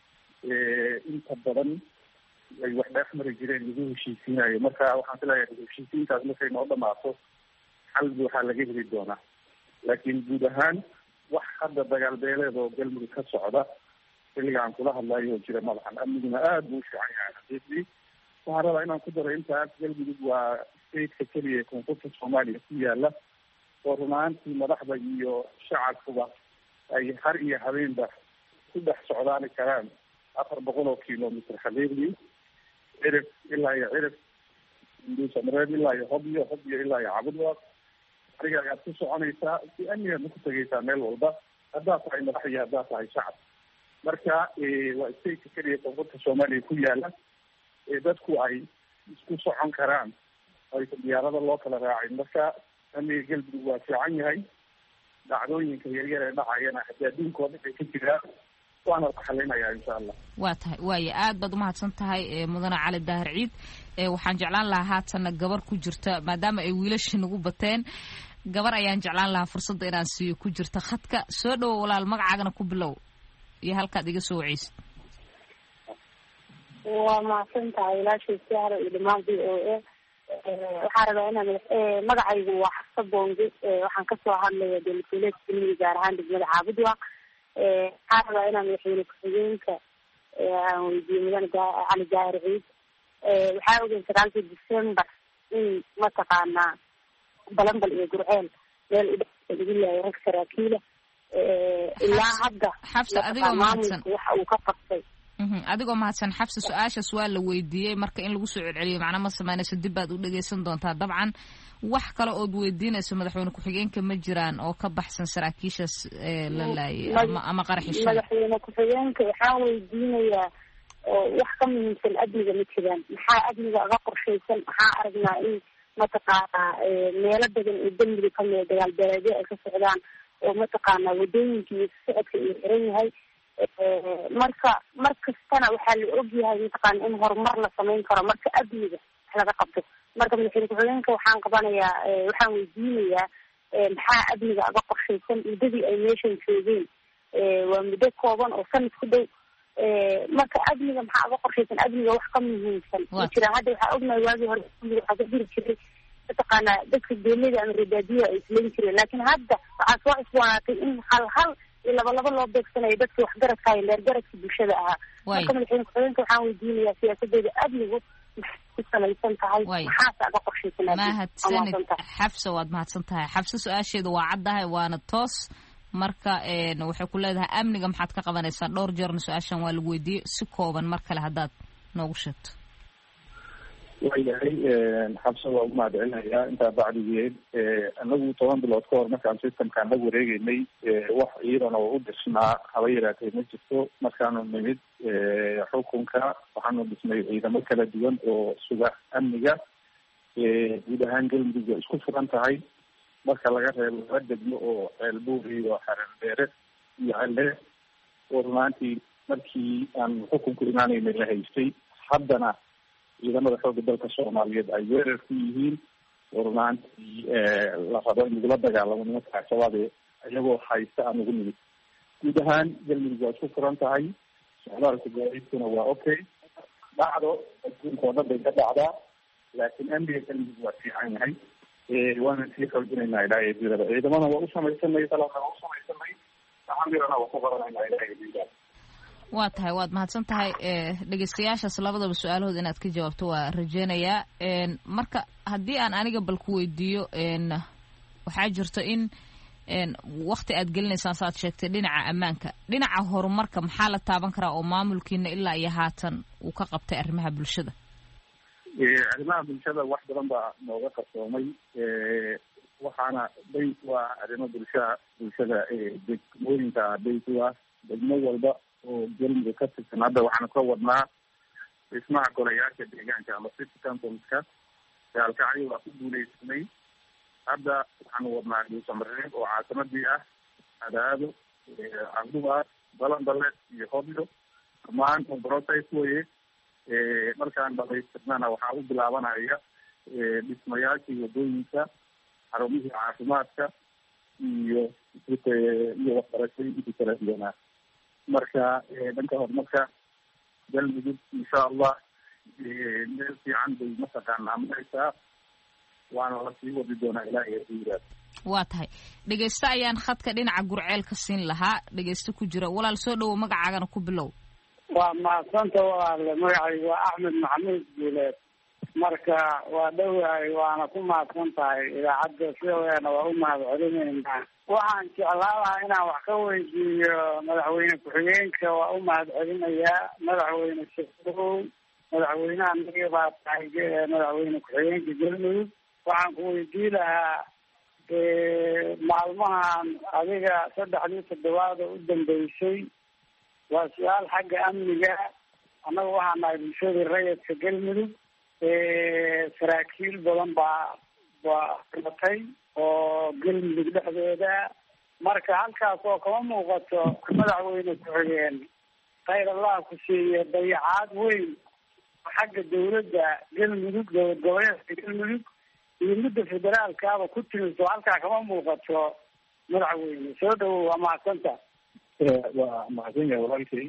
inta badan ay wax dhex mari jireen lagu heshiisiinayo. marka waxaan filayaa dib u heshiisiintaas markay noo dhamaato xal waxaa laga heli doonaa. laakiin guud ahaan wax hadda dagaal beeleed oo galmudug ka socda xilligaan kula hadlayo oo jira madaxan amniguna aada buu u fiican yahay xaqiiqdii. waxaan rabaa inaan ku daro intaas galmudug waa stateka keliya ee koonfurta soomaaliya ku yaala oo run ahaantii madaxda iyo shacabkuba ay har iyo habeenba ku dhex socdaani karaan 400 oo kilomitr xaqiiqdii, cirif ilaa iyo cirif, dhuusamareeb ilaa iyo hobyo ilaa iyo cabudwaaq. adiga ayaad ku soconaysaa si amnigaadna ku tegaysaa meel walba, haddaad tahay madax iyo haddaad tahay shacab. marka waa stateka keliya koonfurta soomaaliya ku yaala dadku ay isku socon karaan aysa diyaarada loo kala raacin. marka amniga galmudug waa fiican yahay. dhacdooyinka yaryar ee dhacayana haddii adduunkooda ay ka jiraan waana la xalinayaa insha allah. waa tahay waaya aad baad umahadsan tahay mudane cali daahir ciid. waxaan jeclaan lahaa haatana gabar ku jirta, maadaama ay wiilashii nagu bateen, gabar ayaan jeclaan lahaa fursadda inaan siiyo ku jirta khadka. soo dhawo walaal, magacaagana ku bilow iyo halkaad iga soo waceysid. waa mahadsan tahay ilaashii siyaaro iyo dhamaan v o a. waxaan rabaa inaan magacaygu waa xafsa boonge, waxaan kasoo hadlaya dowlad galmudug gaar ahaan degmada caabudwaaq. waxaan rabaa inaan madaxweyne ku-xigeenka aan weydiiyo mudane cali daahir ciid. waxaa ogeyn 9 December in mataqaanaa balambal iyo gurceel meel u dhex lagu leeyahay rag saraakiila. ilaa hadda xafsa adigoo mahadsan waxa uu ka qabtay. adigoo mahadsan xafsa, su-aashaas waa la weydiiyey, marka in lagu soo celceliyo macna ma sameynayso, dib baad u dhegeysan doontaa. dabcan wax kale ood weydiinayso madaxweyne ku-xigeenka ma jiraan oo ka baxsan saraakiishaas la laayay ama qaraxisha? madaxweyne ku-xigeenka waxaan weydiinayaa wax ka muhiimsan amniga ma jiraan. maxaa amniga aga qorshaysan? maxaa aragnaa in mataqaanaa meelo badan oo galmudug kamida dagaal beeleedyo ay ka socdaan oo mataqaanaa wadooyinka iyo socodka uu xiran yahay. marka mar kastana waxaa la ogyahay mataqaana in horumar la samayn karo marka amniga wax laga qabto. marka madaxweyne ku-xigeenka waxaan weydiinayaa maxaa amniga aga qorshaysan? muddadii ay meeshan joogeen waa muddo kooban oo sanad ku dhow. marka amniga maxaa aga qorshaysan? amniga wax ka muhiimsan ma jiraan. hadda waxaa ognahay waagii hore waxaa ka jiri jiray mataqaanaa dadka beelada ama reebaadiyaha ay isleyn jireen, laakiin hadda waxaa soo cusboonaatay in hal laba loo beegsanayo dadkii waxgaradka iyo dheergaradka bulshada ahaa. marka madaxweyne ku-xigeenka waxaan weydiinayaa siyaasadeeda amnigu ku salaysan tahay maxaase aga qorshaysanaa? mahadsanid xafsa, waad mahadsan tahay xafsa. su-aasheeda waa caddahay waana toos. marka waxay ku leedahay amniga maxaad ka qabanaysaa? dhowr jeerna su-aashan waa lagu weydiiyey, si kooban mar kale haddaad noogu sheegto. waayahay xabsa waa ugu mahadcelinayaa. intaa bacdigeed anagu 10 bilood ka hor markaan systemkaan la wareegeynay wax ciidan oo u dhisnaa haba yaraatee ma jirto. markaanu nimid xukunka waxaanu dhisnay ciidamo kala duwan oo suga amniga. guud ahaan galmudug waa isku furan tahay marka laga reebo laba degmo oo ceelbuur iyo xareerdheere iyo celle oo runaantii markii aan xukunku imaanaynay la haystay. haddana ciidamada xooga dalka soomaaliyeed ay weerar ku yihiin oo runaantii la rabo in lagula dagaalamo nimanka al-shabaab iyagoo haysta aan ugu nimid. guud ahaan galmudug waa isku furan tahay. socdaalka gaadiidkuna waa okay. dhacdo adduunka oo dhan bay ka dhacdaa, laakiin amniga galmudug waa fiican yahay. waana sii xoojinaynaa ilaahay diirada. ciidamana waa u samaysanay, talabna waa u samaysanay, amirana waa ku qabanaynaa ilaahay diirada. waa tahay, waad mahadsan tahay. dhegeystayaashaas labadaba su-aalahood inaad ka jawaabto waa rajeynayaa. marka haddii aan aniga bal ku weydiiyo, waxaa jirto in wakti aad gelinaysaan saaad sheegtay dhinaca ammaanka, dhinaca horumarka maxaa la taaban karaa oo maamulkiina ilaa iyo haatan uu ka qabtay arrimaha bulshada? arrimaha bulshada wax badan baa nooga qarsoomay. waxaana bayt waa arrimo bulshada degmooyinka bayt waa degmo walba oo galmudug ka tirsan. hadda waxaanu ka wadnaa dhismaha golayaasha deegaanka ama city councilska. gaalkacyo waa ku guuleysanay. hadda waxaanu wadnaa dhuusamareeb oo caasimadii ah, adaado, cabdubaar, balanbale iyo hobyo. dhammaan process weye. markaan dhamaystirnana waxaa u bilaabanaya dhismayaashii wadooyinka, xarumihii caafimaadka iyo waxbarashooyinkii kala duwanaa. marka dhanka horumarka galmudug insha allah meel fiican bay mataqaanaa maraysaa, waana la sii wadi doonaa ilaahay diiraad. waa tahay. dhegeysta ayaan khadka dhinaca gurceel ka siin lahaa. dhegeysta ku jira, walaal soo dhawo, magacaagana ku bilow. waa mahadsanta walaale. magacaygu waa axmed maxamuud guuleed. marka waa dhowahay, waana ku mahadsan tahay idaacadda sidaweena waa u mahad celinaynaa. waxaan jeclaan lahaa inaan wax ka weydiiyo madaxweyne ku-xigeenka. waa u mahad celinayaa madaxweyne shadow. madaxweynaha naga baa tahay madaxweyne ku-xigeenka galmudug. waxaan ku weydii lahaa maalmahan adiga 3 toddobaad oo u dambeysay, waa su-aal xagga amniga. annaga waxaa nahay bulshadii rayidka galmudug. saraakiil badan baa dhimatay oo galmudug dhexdeeda. marka halkaas oo kama muuqato madaxweyne ku-xigeen khayr allah ku siiye dayacaad weyn xagga dawladda galmudug, dowlad goboleedka galmudug iyo midda federaalkaaba ku timiso. halkaa kama muuqato madaxweyne. soo dhawow, waa mahadsanta. waa mahadsan yahay walaalkay.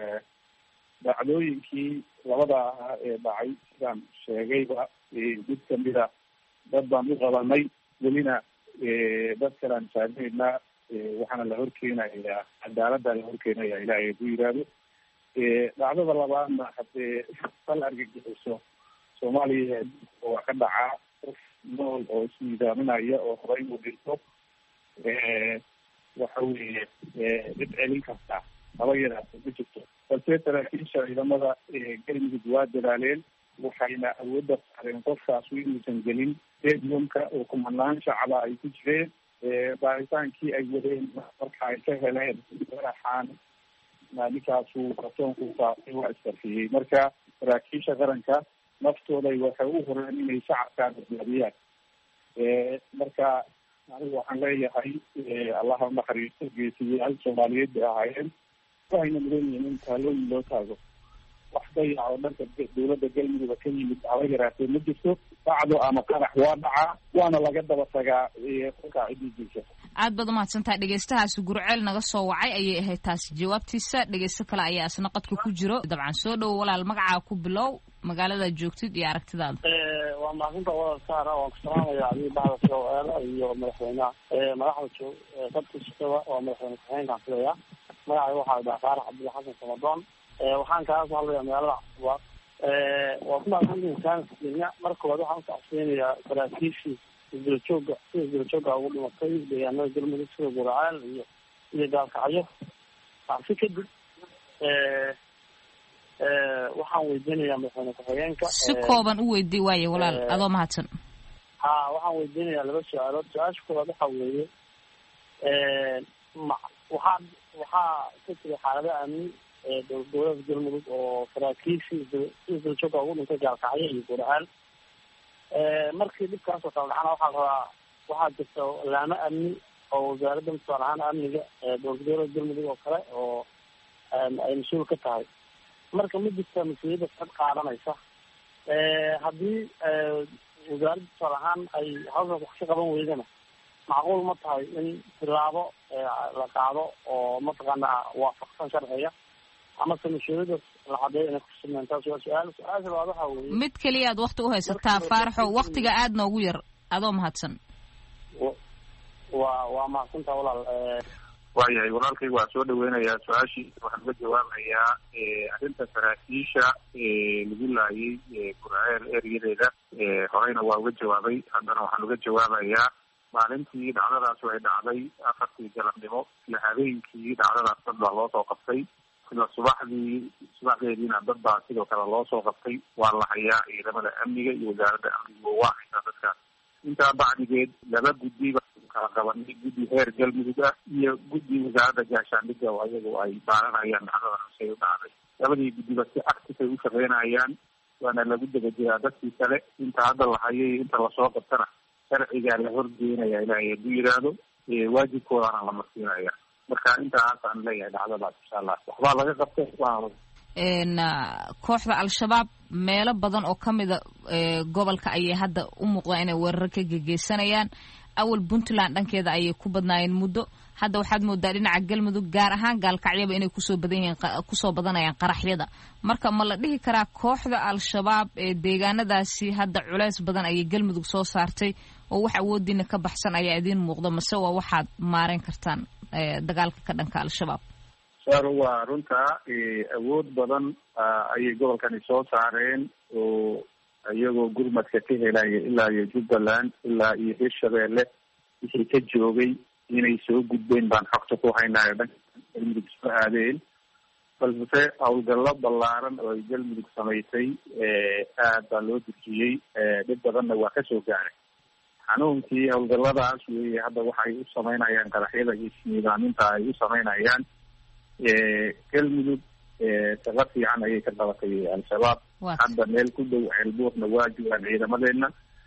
dhacdooyinkii labada ahaa ee dhacay sidaan sheegayba mid kamida dad baan u qabanay, welina dad kalaan taagnaynaa. waxaana la horkeenayaa cadaalada la horkeenaya ilaahay ku yiraahdo. dhacdada labaadna hadee fal argagixiso soomaaliya waa ka dhacaa. qof nool oo isnidaaminaya oo horay u dhinto waxa weeye cid celin kartaa haba yaraata ma jirto. balse saraakiisha ciidamada galmudug waa dadaaleen, waxayna awoodda saareen qofkaasu inuusan gelin stadiumka oo kumanaan shacaba ay ku jireen. baaritaankii ay wadeen marka ay ka heleen madaxaan ninkaasu kartoonku faafay waa iskarfiyey. marka saraakiisha qaranka naftooda waxay u horeen inay shacabkaa badbaadiyaan. marka anigu waxaan leeyahay allaha naxariisto, geesiyaal soomaaliyeed bay ahaayeen. waxayna mudan yihiin in taalooyin loo taago. wax dayac oo dhanka dawladda galmudug ka yimid haba yaraatee ma jirto. dhacdo ama qarax waa dhacaa, waana laga daba tagaa kolkaa ciddii jirta. aad baad umahadsantahay. dhegeystahaasi gurceel naga soo wacay ayay ahayd taasi jawaabtiisa. dhegeysto kale ayaa isna qadka ku jiro. dabcan soo dhowo walaal, magacaa ku bilow, magaaladaad joogtid iyo aragtidaada. waa mahadsantaha walaal saara waan ku salaamaya adiga bahda sooeela iyo madaxweynaha madaxda joog dadka shaqada waa madaxweyne ku-xigeenkaan filaya magacay waxaa dhaha faarax cabdilla xasan samadoon waxaan kaga soo hadlaya magaalada cusubaa waa ku mahadsantihin saanska kenya marka koowaad waxaan usacsiinayaa saraakiishii isdulajooga sida isdulajooga ugu dhimatay deegaanada galmudug sida guracaal iyo gaalkacyo taasi kadib waxaan weydiinayaa madaxweyne ku-xigeenka si kooban u weydii waaye walaal adoo mahadsan waxaan weydiinayaa laba su-aalood su-aasha koowaad waxaa weeye waxaa ka jira xaalado aamin dowlada galmudug oo saraakiishii isdulajooga ugu dhintay gaalkacyo iyo guracaal markii dhibkaasoo kala dhacana waxaa rabaa waxaa jirta laamo amni oo wasaaradda tusaale ahaan amniga dowlada galmudug oo kale oo ay mas-uul ka tahay marka ma jirta mas-uuliyadda sad qaadanaysa haddii wasaaradda tusaale ahaan ay hawshaas wax ka qaban weydana macquul ma tahay in tilaabo la qaado oo mataqaanaa waafaqsan sharciga amase mas-uuliyaddaas la cadeeyo inay kusugnaan taas waa su-aal su-aasha labaad waxaa weeye mid keliya aad wakti uhaysataa faaraxo waktiga aad noogu yar adoo mahadsan waa mahadsantaa walaal waayahay walaalkayga waa soo dhaweynayaa su-aashii waxaan uga jawaabayaa arrinta saraakiisha lagu laayay gurceel eryadeeda horeyna waa uga jawaabay haddana waxaan uga jawaabayaa maalintii dhacdadaas way dhacday 4 galabnimo isla habeenkii dhacdadaas dad baa loo soo qabtay sida subaxdeediina dad baa sidoo kale loo soo qabtay waa la hayaa ciidamada amniga iyo wasaaradda amniga waa haysaa dadkaas intaa bacdigeed laba guddiba kala qabanay guddi heer galmudug ah iyo guddi wasaaradda gaashaandhigga oo ayagu ay baaranayaan dhacdadaas ay u dhacday labadii guddiba si active ay u shaqeynayaan waana lagu daba jiraa dadkii kale inta hadda la hayay inta lasoo qabtana sharcigaa la horgeenaya ilaahay hadduu yidhaahdo waajibkoodana la marsiinaya marka intaas aan leeyahay dhacdadaas insha allah waxbaa laga qabtay kooxda al-shabaab meelo badan oo kamida gobolka ayay hadda u muuqdaan inay weerar ka gegeysanayaan awal puntland dhankeeda ayay ku badnaayeen muddo hadda waxaad moodaa dhinaca galmudug gaar ahaan gaalkacyaba inay kusoo badanayaan qaraxyada marka ma la dhihi karaa kooxda al-shabaab ee deegaanadaasi hadda culeys badan ayay galmudug soo saartay oo wax awoodiina ka baxsan ayaa idiin muuqda mase waa waxaad maareyn kartaan dagaalka ka dhanka al-shabaab saaro waa runtaa awood badan ayay gobolkani soo saareen oo iyagoo gurmadka ka helaya ilaa iyo jubbaland ilaa iyo hirshabeelle wixii ka joogay inay soo gudbeen baan xogta ku haynayo dhanka galmudug soo aadeen balse howlgallo ballaaran oo ay galmudug samaysay aad baa loo dejiyey dhib badanna waa kasoo gaaray xanuunkii howlgalladaas weeye hadda waxay u samaynayaan qaraxyada iyo isnidaaminta ay u samaynayaan galmudug shaqo fiican ayay ka qabatay al-shabaab hadda meel ku dhow ceelbuurna waa joogaan ciidamadeena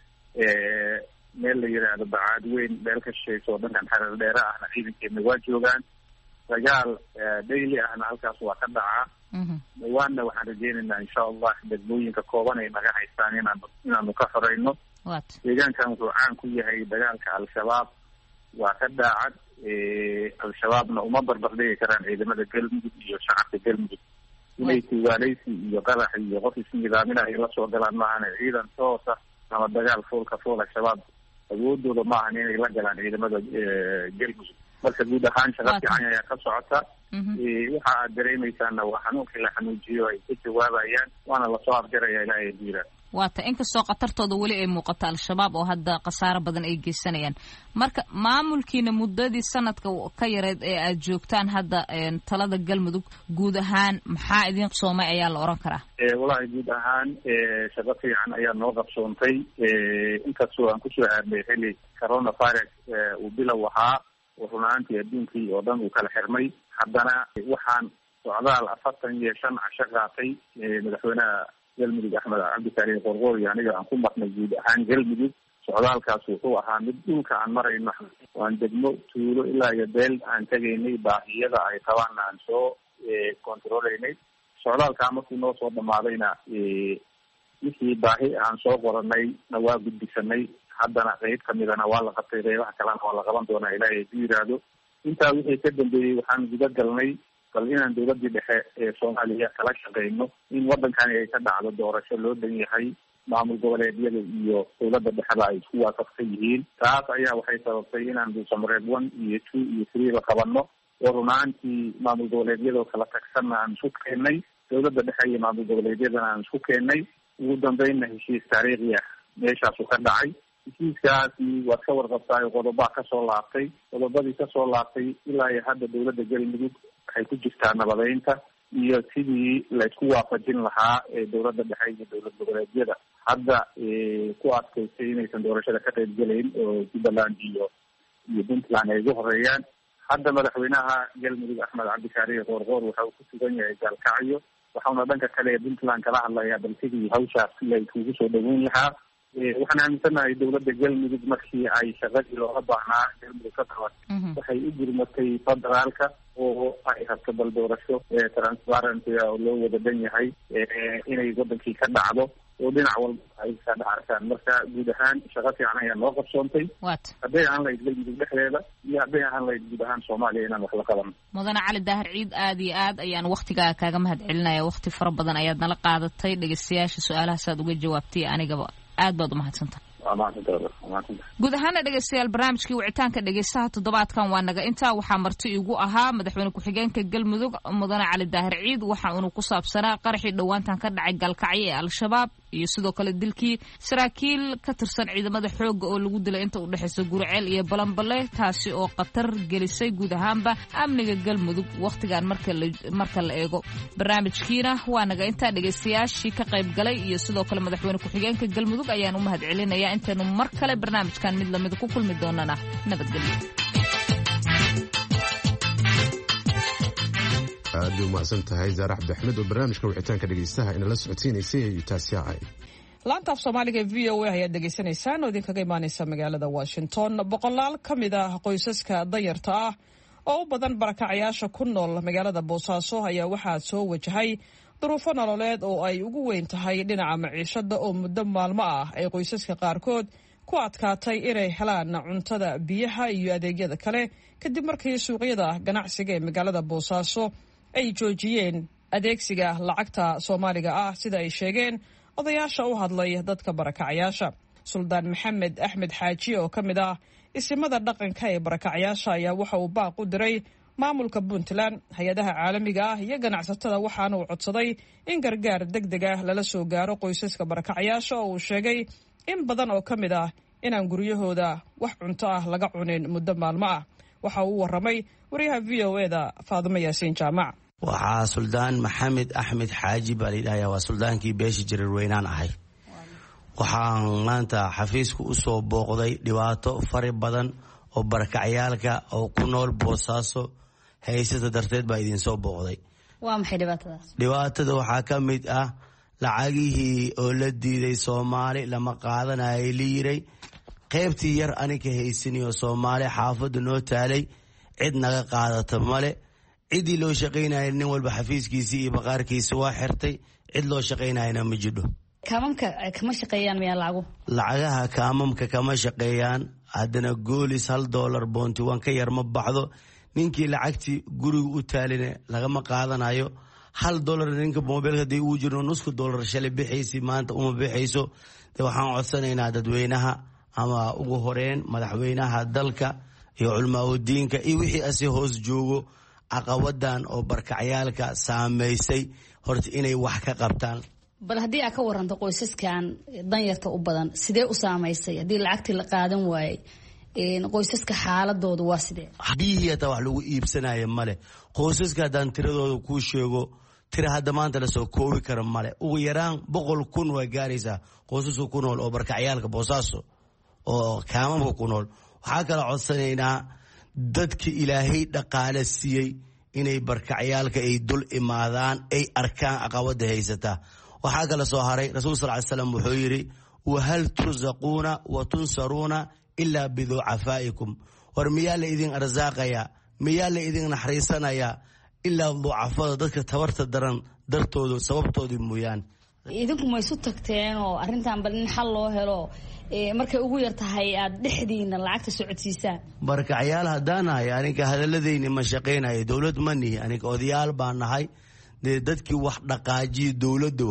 meel la yidhaahdo bacaad weyn meel ka shishayso oo dhankan xareer dheere ahna ciidankeedna waa joogaan dagaal daily ahna halkaas waa ka dhacaa dhawaanna waxaan rajeynaynaa insha allah degmooyinka kooban ay naga haystaan inaanu ka xoreyno deegaankan wuxuu caan ku yahay dagaalka al-shabaab waa ka daacad al-shabaabna uma barbardhigi karaan ciidamada galmudug iyo shacabka galmudug inay tuugaaleysi iyo qarax iyo qof isnidaamin ay la soo galaan maahan ciidan toosa ama dagaal foolka fool al-shabaab awoodooda maahan inay la galaan ciidamada galmudug marka guud ahaan shaqa fiican ayaa ka socota waxa aad dareemaysaana waa xanuunkii la xanuujiyo ay ka jawaabayaan waana lasoo afjaraya ilaahay diira waata inkastoo khatartooda weli ay muuqato al-shabaab oo hadda khasaaro badan ay geysanayaan marka maamulkiina muddadii sanadka ka yareed ee aad joogtaan hadda talada galmudug guud ahaan maxaa idin qabsoomay ayaa la oran karaa walahi guud ahaan shaqo fiican ayaa noo qabsoontay inkastoo aan kusoo aadnay xilli coronavirus uu bilow ahaa oo run ahaantii adduunkii oo dhan uu kala xirmay haddana waxaan socdaal 45 casho qaatay madaxweynaha galmudug axmed cabdikarim qorqor iyo aniga aan ku marnay guud ahaan galmudug socdaalkaas wuxuu ahaa mid dhulka aan marayno waan degmo tuulo ilaa iyo beel aan tegaynay baahiyada ay qabaan aan soo controleynay socdaalkaa markuu noo soo dhamaadayna wixii baahi aan soo qoranay na waa gudbisanay haddana qeyb kamidana waa la qabtay qeybaha kalena waa la qaban doonaa ilaahay hadduu yidhaahdo intaa wixii ka dambeeyey waxaan guda galnay bal inaan dawladii dhexe ee soomaaliya kala shaqeyno in wadankani ay ka dhacdo doorasho loo dhan yahay maamul goboleedyada iyo dowladda dhexda ay isku waafaqsan yihiin. taas ayaa waxay sababtay inaan dhuusamareeb 1 iyo 2 iyo 3 la qabano oo runaantii maamul goboleedyadoo kala tagsanna aan isku keennay, dowladda dhexe iyo maamul goboleedyadana aan isku keennay. ugu dambeynna heshiis taariikhi ah meeshaasu ka dhacay. heshiiskaasi waad ka warqabtaay qodobaa kasoo laabtay. qodobadii kasoo laabtay ilaa iyo hadda dowladda galmudug waxay ku jirtaa nabadeynta iyo sidii la isku waafajin lahaa dowladda dhexe iyo dowlad goboleedyada hadda ku adkaystay inaysan doorashada ka qayb gelayn oo jubbaland iyo puntland ay ugu horeeyaan. hadda madaxweynaha galmudug axmed cabdikaariye qoorqoor waxa uu ku sugan yahay gaalkacyo, waxauna dhanka kale ee puntland kala hadlayaa bal sidii hawshaas la isugu soo dhaweyn lahaa. waxaan aaminsanahay dowladda galmudug markii ay shaqadii looga baahnaa galmudug ka qaban waxay u gurmatay federaalka oo ay rabto bal doorasho transparency oo loo wada dhan yahay inay wadankii ka dhacdo oo dhinac walba ay ka dhacartaan. marka guud ahaan shaqo fiican ayaa loo qabsoontay hadday ahaan lahayd galmudug dhexdeeda iyo hadday ahaan lahayd guud ahaan soomaaliya inaan wax la qabano. mudane cali daahir ciid, aad iyo aad ayaan waktigaa kaaga mahad celinaya. wakti fara badan ayaad nala qaadatay, dhegeystayaasha su-aalahaas aad uga jawaabtay, anigaba aad baad umahadsantaha. guud ahaana dhegeystayaal barnaamijkii wicitaanka dhegeystaha toddobaadkan waa naga intaa. waxaa marti igu ahaa madaxweyne ku-xigeenka galmudug mudane cali daahir ciid. waxa uunu ku saabsanaa qaraxii dhowaantan ka dhacay gaalkacyo ee al-shabaab iyo sidoo kale dilkii saraakiil ka tirsan ciidamada xooga oo lagu dilay inta u dhexaysa guriceel iyo balanbale, taasi oo khatar gelisay guud ahaanba amniga galmudug wakhtigan marka la eego. barnaamijkiina waa naga intaa. dhegeystayaashii ka qayb galay iyo sidoo kale madaxweyne ku-xigeenka galmudug ayaan u mahad celinaya. intaynu mar kale barnaamijkan mid lamida ku kulmi doonana nabadgelyo. aad bay umahadsan tahay zaare cabdi axmed oo barnaamijka wicitaanka dhegeystaha inala socodsiinaysay ayuu taasi ahay. laanta af soomaaliga e v o a ayaad dhegeysanaysaan oo idinkaga imaaneysa magaalada washington. boqolaal ka mid ah qoysaska danyarta ah oo u badan barakacyaasha ku nool magaalada boosaaso ayaa waxaa soo wajahay duruufo nololeed oo ay ugu weyn tahay dhinaca maciishada oo muddo maalmo ah ay qoysaska qaarkood ku adkaatay inay helaan cuntada, biyaha iyo adeegyada kale kadib markii suuqyada ganacsiga ee magaalada boosaaso ay joojiyeen adeegsiga lacagta soomaaliga ah sida ay sheegeen odayaasha u hadlay dadka barakacyaasha. suldaan maxamed axmed xaaji oo ka mid ah isimada dhaqanka ee barakacyaasha ayaa waxa uu baaq u diray maamulka puntland, hay-adaha caalamiga ah iyo ganacsatada, waxaana uu codsaday in gargaar deg deg ah lala soo gaaro qoysaska barakacyaasha oo uu sheegay in badan oo ka mid ah inaan guryahooda wax cunto ah laga cunin muddo maalmo ah. waxa uu waramay wariyaha v o eda faadimo yaasiin jaamac. waxaa suldaan maxamed axmed xaaji baa layidhahyaa, waa suldaankii beesha jareerweynaan ahay. waxaan maanta xafiiska u soo booqday dhibaato fari badan oo barakacyaalka oo ku nool boosaaso haysata darteed baa idinsoo booqday. waa maxay dhibaatadaas? dhibaatada waxaa ka mid ah lacagihii oo la diiday soomaali lama qaadanayo la yiray. qaybtii yar anika haysaniyo soomaali xaafadda noo taalay cid naga qaadata male. ciddii loo shaqaynaya nin walba xafiiskiisii iyo baqaarkiisa waa xirtay, cid loo shaqaynayana ma jidho. kaamamka kama shaqeeyaan miyaa lacagu? lacagaha kaamamka kama shaqeeyaan. haddana goolis $1 boonti wan ka yar ma baxdo. ninkii lacagtii guriga u taalina lagama qaadanayo. $1 ninka mobilka hadii uu jirno $0.5 shalay bixaysi maanta uma bixayso. waxaan codsanaynaa dadweynaha ama ugu horeen madaxweynaha dalka iyo culmaaudiinka iyo wixii asi hoos joogo caqabadan oo barkacyaalka saameysay horta inay wax ka qabtaan. bal haddii aad ka waranto qoysaskan danyarta u badan sidee u saameysay haddii lacagtii la qaadan waayey? qoysaska xaaladoodu waa sidee? biyihii hataa wax lagu iibsanaya male. qoysaska haddaan tiradooda kuu sheego tira hadda maanta lasoo koobi kara male. ugu yaraan 100,000 waa gaaraysaa qoysaska ku nool oo barkacyaalka boosaaso oo kaamamka ku nool. waxaa kala codsanaynaa dadka ilaahay dhaqaale siiyey inay barkacyaalka ay dul imaadaan, ay arkaan caqabada haysataa. waxaa kala soo haray rasuul sal ly slam wuxuu yidhi wahal tursaquuna wa tunsaruuna ilaa biducafaa'ikum. war miyaa la idin arsaaqayaa, miyaa la idin naxariisanayaa ilaa ducafada dadka tabarta daran dartooda sababtoodii mooyaane. idinku ma isu tagteen oo arrintan bal in xal loo helo markay ugu yar tahay aad dhexdiina lacagta socodsiisaan? barkacyaal haddaan nahay aniga hadaladayni ma shaqaynayo, dowlad ma nihi aniga odayaal baan nahay. dee dadkii wax dhaqaajiya dowladda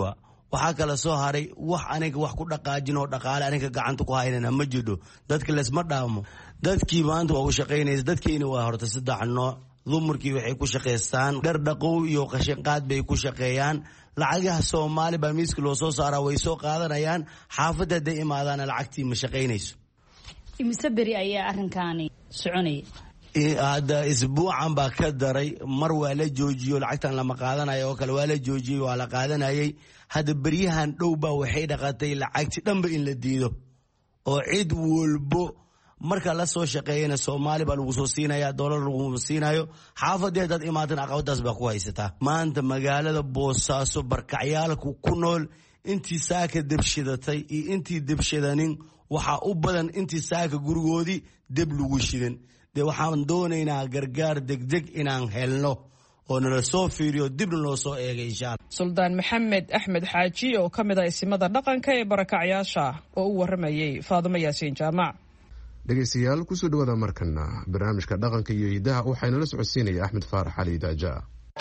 waxaa kala soo haray wax aniga wax ku dhaqaajin oo dhaqaale aniga gacanta ku haynana ma jiro dadka lesma dhaamo dadkii maanta waa u shaqaynaysa dadkiina waa horta 3 nooc dumarkii waxay ku shaqaystaan dhardhaqow iyo qashinqaad bay ku shaqeeyaan lacagaha Soomaali baa miiska loo soo saaraa way soo qaadanayaan xaafadda day imaadaan lacagtii ma shaqaynayso imise beri ayaa arrinkaani soconay hada isbuucan baa ka daray mar waa la joojiyo lacagtan lama qaadanayo oo kale waa la joojiyay waa la qaadanayay hada beriyahan dhow baa waxay dhaqatay lacagti dhanba in la diido oo cid walbo marka la soo shaqeeyana Soomaali baa lagu soo siinaya dollar lagu siinayo xaafadda dad imaadeen aqoontaas baa ku haysataa maanta magaalada Boosaaso barkacyaalku ku nool intii saaka dibshidatay iyo intii dibshidanin waxa u badan intii saaka gurigoodii dib lagu shidan de waxaan doonaynaa gargaar degdeg inaan helno oo nala soo fiiriyo dib loo soo eegay insha Allah Suldaan Maxamed Axmed Xaaji oo kamid ah isimada dhaqanka ee barakacyaasha oo u waramayay Faadimo Yaasiin Jaamac dhegaystayaal kusoo dhawaada markana barnaamijka dhaqanka iyo hidaha waxayna la socodsiinaya Axmed Faarax Ali Daaja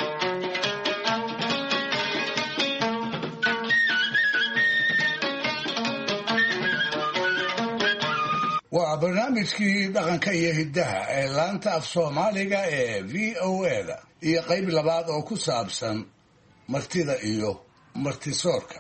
waa barnaamijkii dhaqanka iyo hidaha ee laanta af Soomaaliga ee VOA-da iyo qayb labaad oo ku saabsan martida iyo martisoorka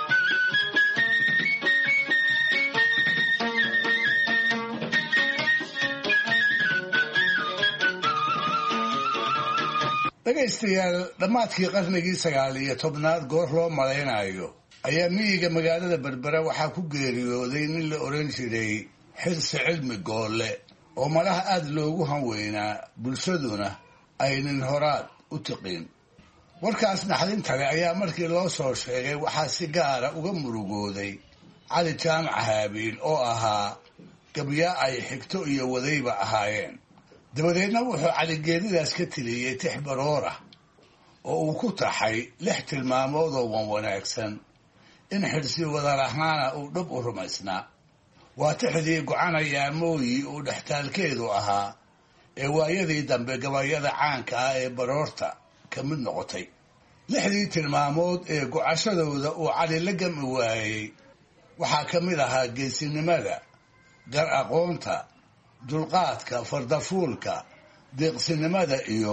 dhegaystayaal dhammaadkii qarnigii 19 goor loo malaynayo ayaa miyiga magaalada Berbera waxaa ku geeriyooday nin la oran jiray Xirsi Cilmi Goolle oo malaha aad loogu hanweynaa bulshaduna aynan horaad u tiqin warkaas naxdinta leh ayaa markii loo soo sheegay waxaa si gaara uga murugooday Cali Jaamac Haabiil oo ahaa gabyaa ay xigto iyo wadayba ahaayeen dabadeedna wuxuu Cali geeridaas ka tiliyay tix baroora oo uu ku taxay 6 tilmaamood oo wanaagsan in Xirsi wadalahaana uu dhab u rumaysnaa waa tixdii go'aanaya mooyi uu dhaxtaalkeedu ahaa ee waayadii dambe gabayada caanka ah ee baroorta ka mid noqotay 6 tilmaamood ee go'ashadooda uu Cali la gami waayay waxaa ka mid ahaa geesinimada gar aqoonta dulqaadka fardafuulka deeqsinimada iyo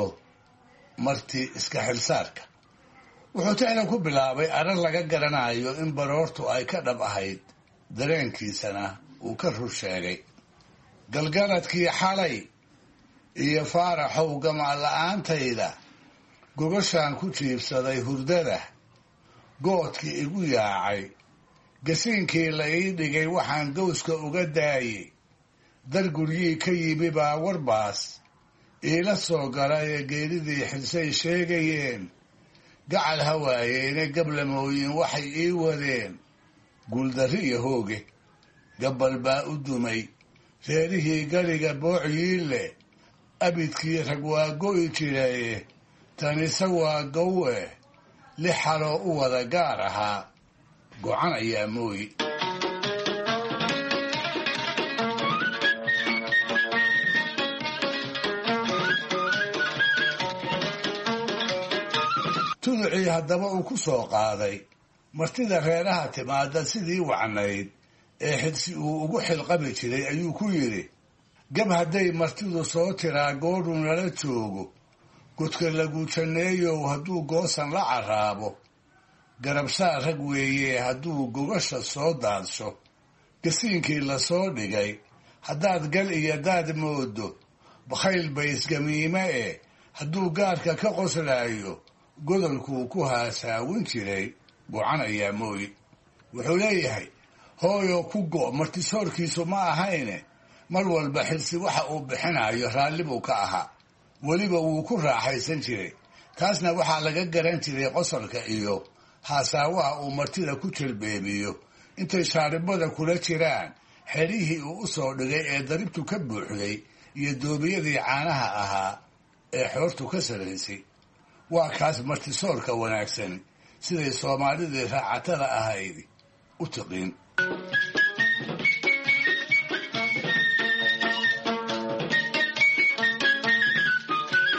marti iska xilsaarka wuxuu tixda ku bilaabay arar laga garanayo in baroortu ay ka dhab ahayd dareenkiisana uu ka rur sheegay galgaladkii xalay iyo faaraxow gamaan la'aantayda gogashaan ku jiibsaday hurdada goodkii igu yaacay gasiinkii la ii dhigay waxaan gowska uga daayey dar guryii ka yimi baa warbaas iila soo galay ee geeridii xilsay sheegayeen gacal hawaayeene gablamooyin waxay ii wadeen guuldarri iyo hooge gabbal baa u dumay reerihii galiga boociyiille abidkii rag waa go'i jiraye tanise waa gowe 6 xaloo u wada gaar ahaa go'an ayaa mooyi tuducii haddaba uu ku soo qaaday martida reeraha timaada sidii wacnayd ee Xirsi uu ugu xilqabi jiray ayuu ku yidhi gab hadday martidu soo tiraa goodhu nala joogo godka lagu janneeyow hadduu goosan la carraabo garabsaar rag weeye hadduu gogasha soo daadsho gasiinkii la soo dhigay haddaad gal iyo daad moodo bakhayl baysgamiime hadduu gaarka ka qoslaayo godolkuu ku haasaawin jiray go'an ayaa mooyi wuxuu leeyahay hooyo ku go' martisoorkiisu ma ahayne mar walba Xirsi waxa uu bixinayo raalli buu ka ahaa weliba wuu ku raaxaysan jiray taasna waxaa laga garan jiray qosolka iyo haasaawaha uu martida ku jalbeebiyo intay shaaribada kula jiraan xerihii uu u soo dhigay ee daribtu ka buuxday iyo doobiyadii caanaha ahaa ee xoortu ka saraysay waa kaas martisoorka wanaagsan siday Soomaalidii raacatada ahayd u tiqin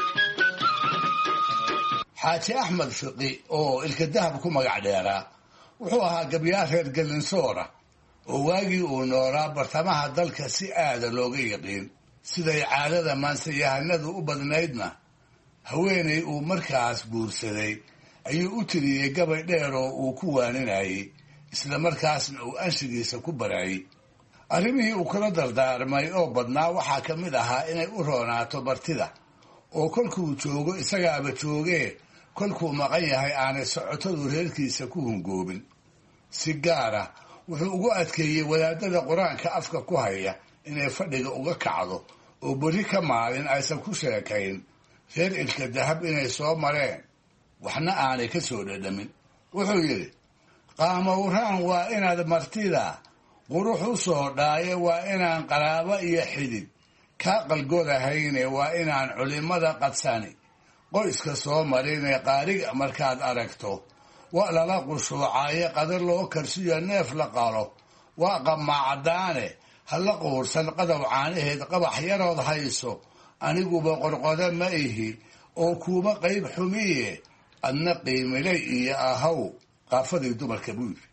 Xaaji Axmed Fiqi oo ilka dahab ku magac dheeraa wuxuu ahaa gabyaa reer galinsoora oo waagii uu noolaa bartamaha dalka si aada looga yiqiin siday caadada maansayahanadu u badnaydna haweenay uu markaas guursaday ayuu u tiriyey gabay dheer oo uu ku waaninayey isla markaasna uu anshigiisa ku barayey arrimihii uu kula dardaarmay oo badnaa waxaa ka mid ahaa inay u roonaato bartida oo kolkuu joogo isagaaba joogee kolkuu maqan yahay aanay socotadu reerkiisa ku hungoobin si gaara wuxuu ugu adkeeyey wadaadada qur-aanka afka ku haya inay fadhiga uga kacdo oo berri ka maalin aysan ku sheekayn reer ilka dahab inay soo mareen waxna aanay ka soo dhadhamin wuxuu yidhi qaamowraan waa inaad martida qurux u soo dhaaye waa inaan qaraabo iyo xidid kaa qalgodahayne waa inaan culimmada qadsani qoyska soo marinee qaariga markaad aragto waa lala qushuucaaye qadar loo karsiyo neef la qalo waa qamaacdaane ha la quursan qadow caanaheed qabax yarood hayso aniguba qorqoda ma ihi oo kuuma qayb xumiye adna qiimilay iyo ahaw qaafadii dumarka buu yidhi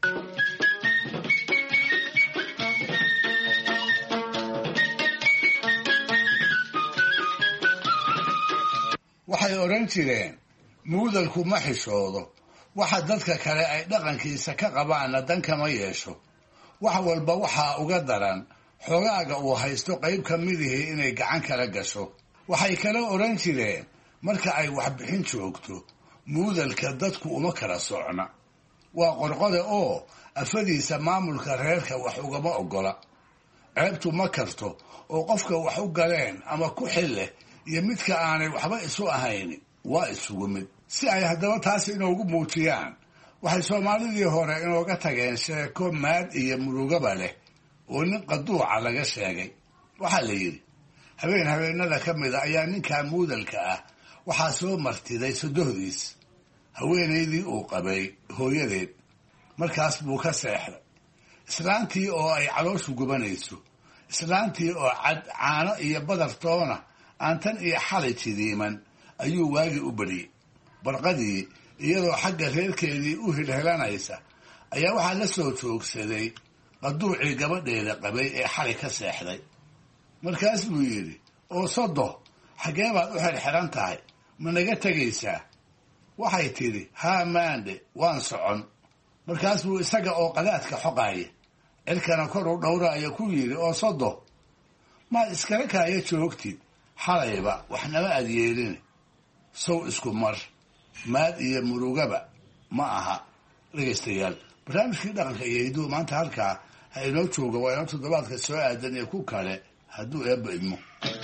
waxay odhan jireen muudalku ma xishoodo waxa dadka kale ay dhaqankiisa ka qabaanna dan kama yeesho wax walba waxaa uga daran xogaaga uu haysto qayb ka midihii inay gacan kala gasho waxay kala odhan jireen marka ay waxbixin joogto muudalka dadku uma kala socna waa qorqode oo afadiisa maamulka reerka wax ugama oggola ceebtu ma karto oo qofka wax u galeen ama ku xil leh iyo midka aanay waxba isu ahayn waa isugu mid si ay haddaba taas inoogu muujiyaan waxay soomaalidii hore inooga tageen sheeko maad iyo murugaba leh oo nin qaduuca laga sheegay waxaa la yidhi habeen habeenada ka mida ayaa ninkaa muudalka ah waxaa soo martiday sodohdiis haweenaydii uu qabay hooyadeed markaas buu ka seexday islaantii oo ay calooshu gubanayso islaantii oo cad caano iyo badartoona aan tan iyo xalay jidiiman ayuu waagii u bariyey barqadii iyadoo xagga reerkeedii u hilhelanaysa ayaa waxaa la soo joogsaday qaduucii gabadheeda qabay ee xalay ka seexday markaas buu yidhi oo sodo xaggee baad u xirxiran tahay ma naga tegaysaa waxay tidhi haa maandhe waan socon markaas buu isaga oo qadaadka xoqaaya cirkana kor u dhowraaya ku yidhi oo sodo maad iskala kaaya joogtid xalayba waxnama aad yeelin sow isku mar maad iyo murugaba ma aha dhegaystayaal barnaamijkii dhaqanka iyo hiduhu maanta halkaa ha inoo jooga waa inoo toddobaadka soo aadan iyo ku kale hadduu eebba idmo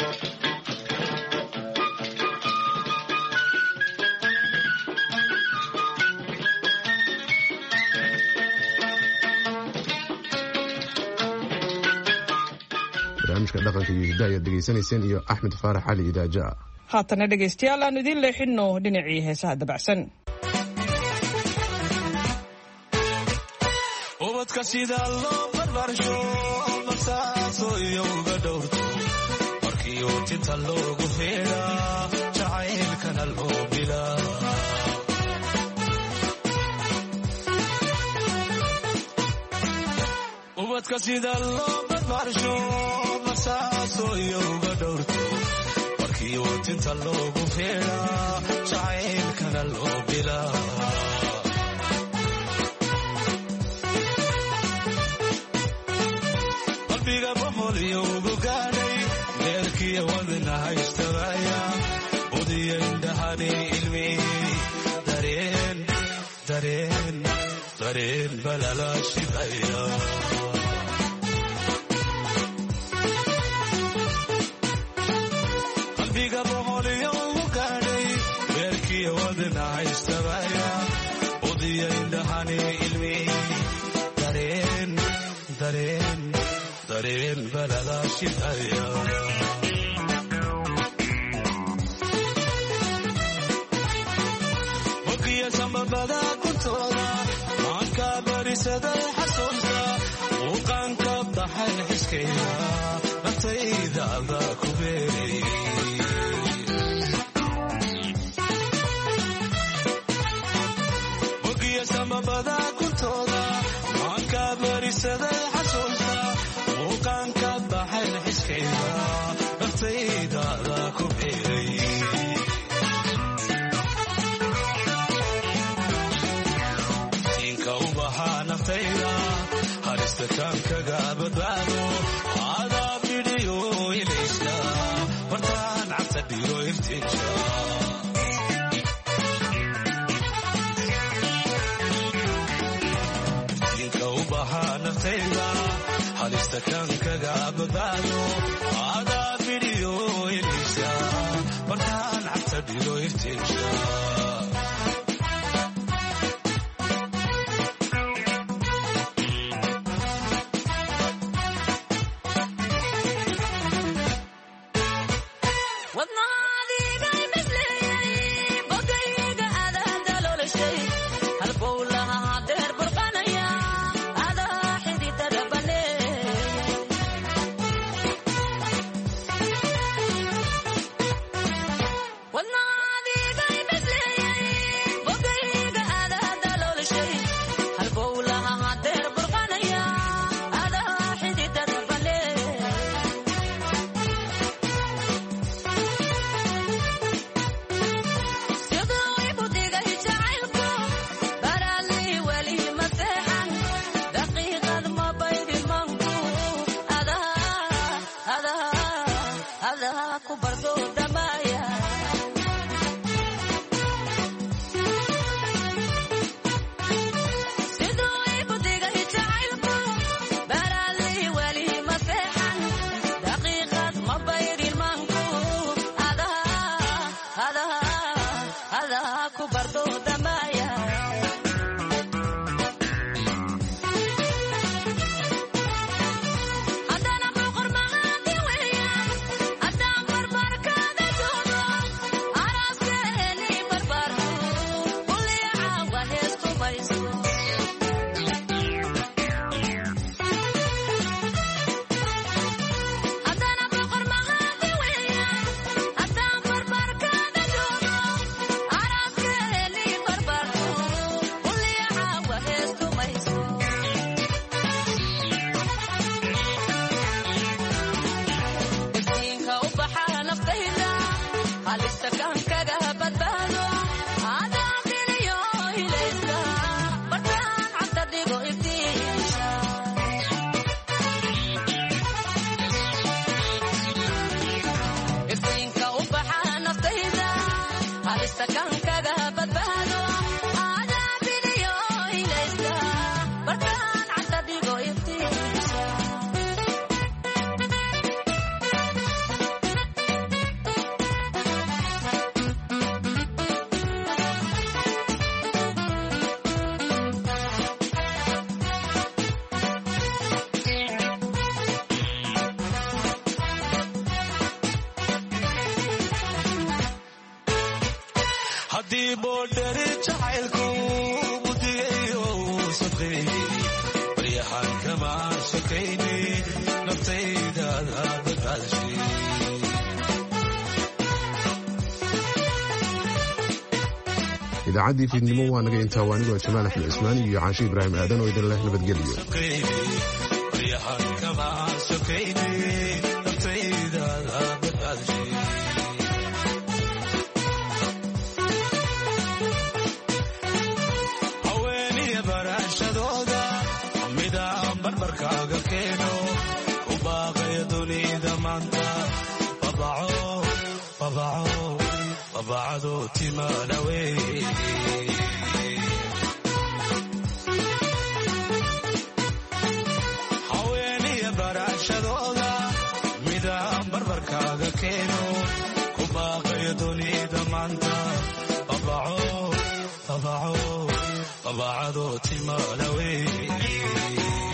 barnaamijka dhaqanka iyo hidda ayaad degeysanayseen iyo axmed faarax cali idaaja haatana dhegaystayaal aan idiin leexinno dhinacii heesaha dabacsan ubadka sida loo barbaarsho basaaso iyo uga dhowrto markii uu tinta loogu feedhaa jacaylkana loo bilaa ubadka sida loo barbaarsho basaaso iyo uga dhowrto markii uu tinta loogu feedhaa jacaylkana loo bilaa qalbiga boqol iyo ugu gaadhay deerkiya wadna haystabaya udiya indhahani ilmi dareen dareen dareen balala shidaya qalbiga boqol iyo ugu gaadhay deerkiya wadna haystabaya udiya indhahani ilmi dareen dareen dareen balala shidaya wakiya sambabada kuntooda maanka barisaday xasuusta muuqaanka baxay xiskayda naftayda baa ku beeray wakiya sambabada kuntooda kaga badbaado adaa bidhiyo ilaysa bartaan cabta dhigo iftiinka iftiinka u bahaa naftayda halista kan kaga badbaado adaa bidhiyo ilaysa bartaan cabta dhigo iftiinka idaacaddii fiidnimo waa naga intaa waanigoo jamaal axmed cismaani iyo caashi ibraahim aadan oo idin leh nabadgelyo haweeniya barashadooda midaan barbarkaaga keeno u baaqaya dunida maanta babacado timaalawe haweeniya barashadooda midaan barbarkaaga keeno ku baaqaya dunida maanta babacado timaalawe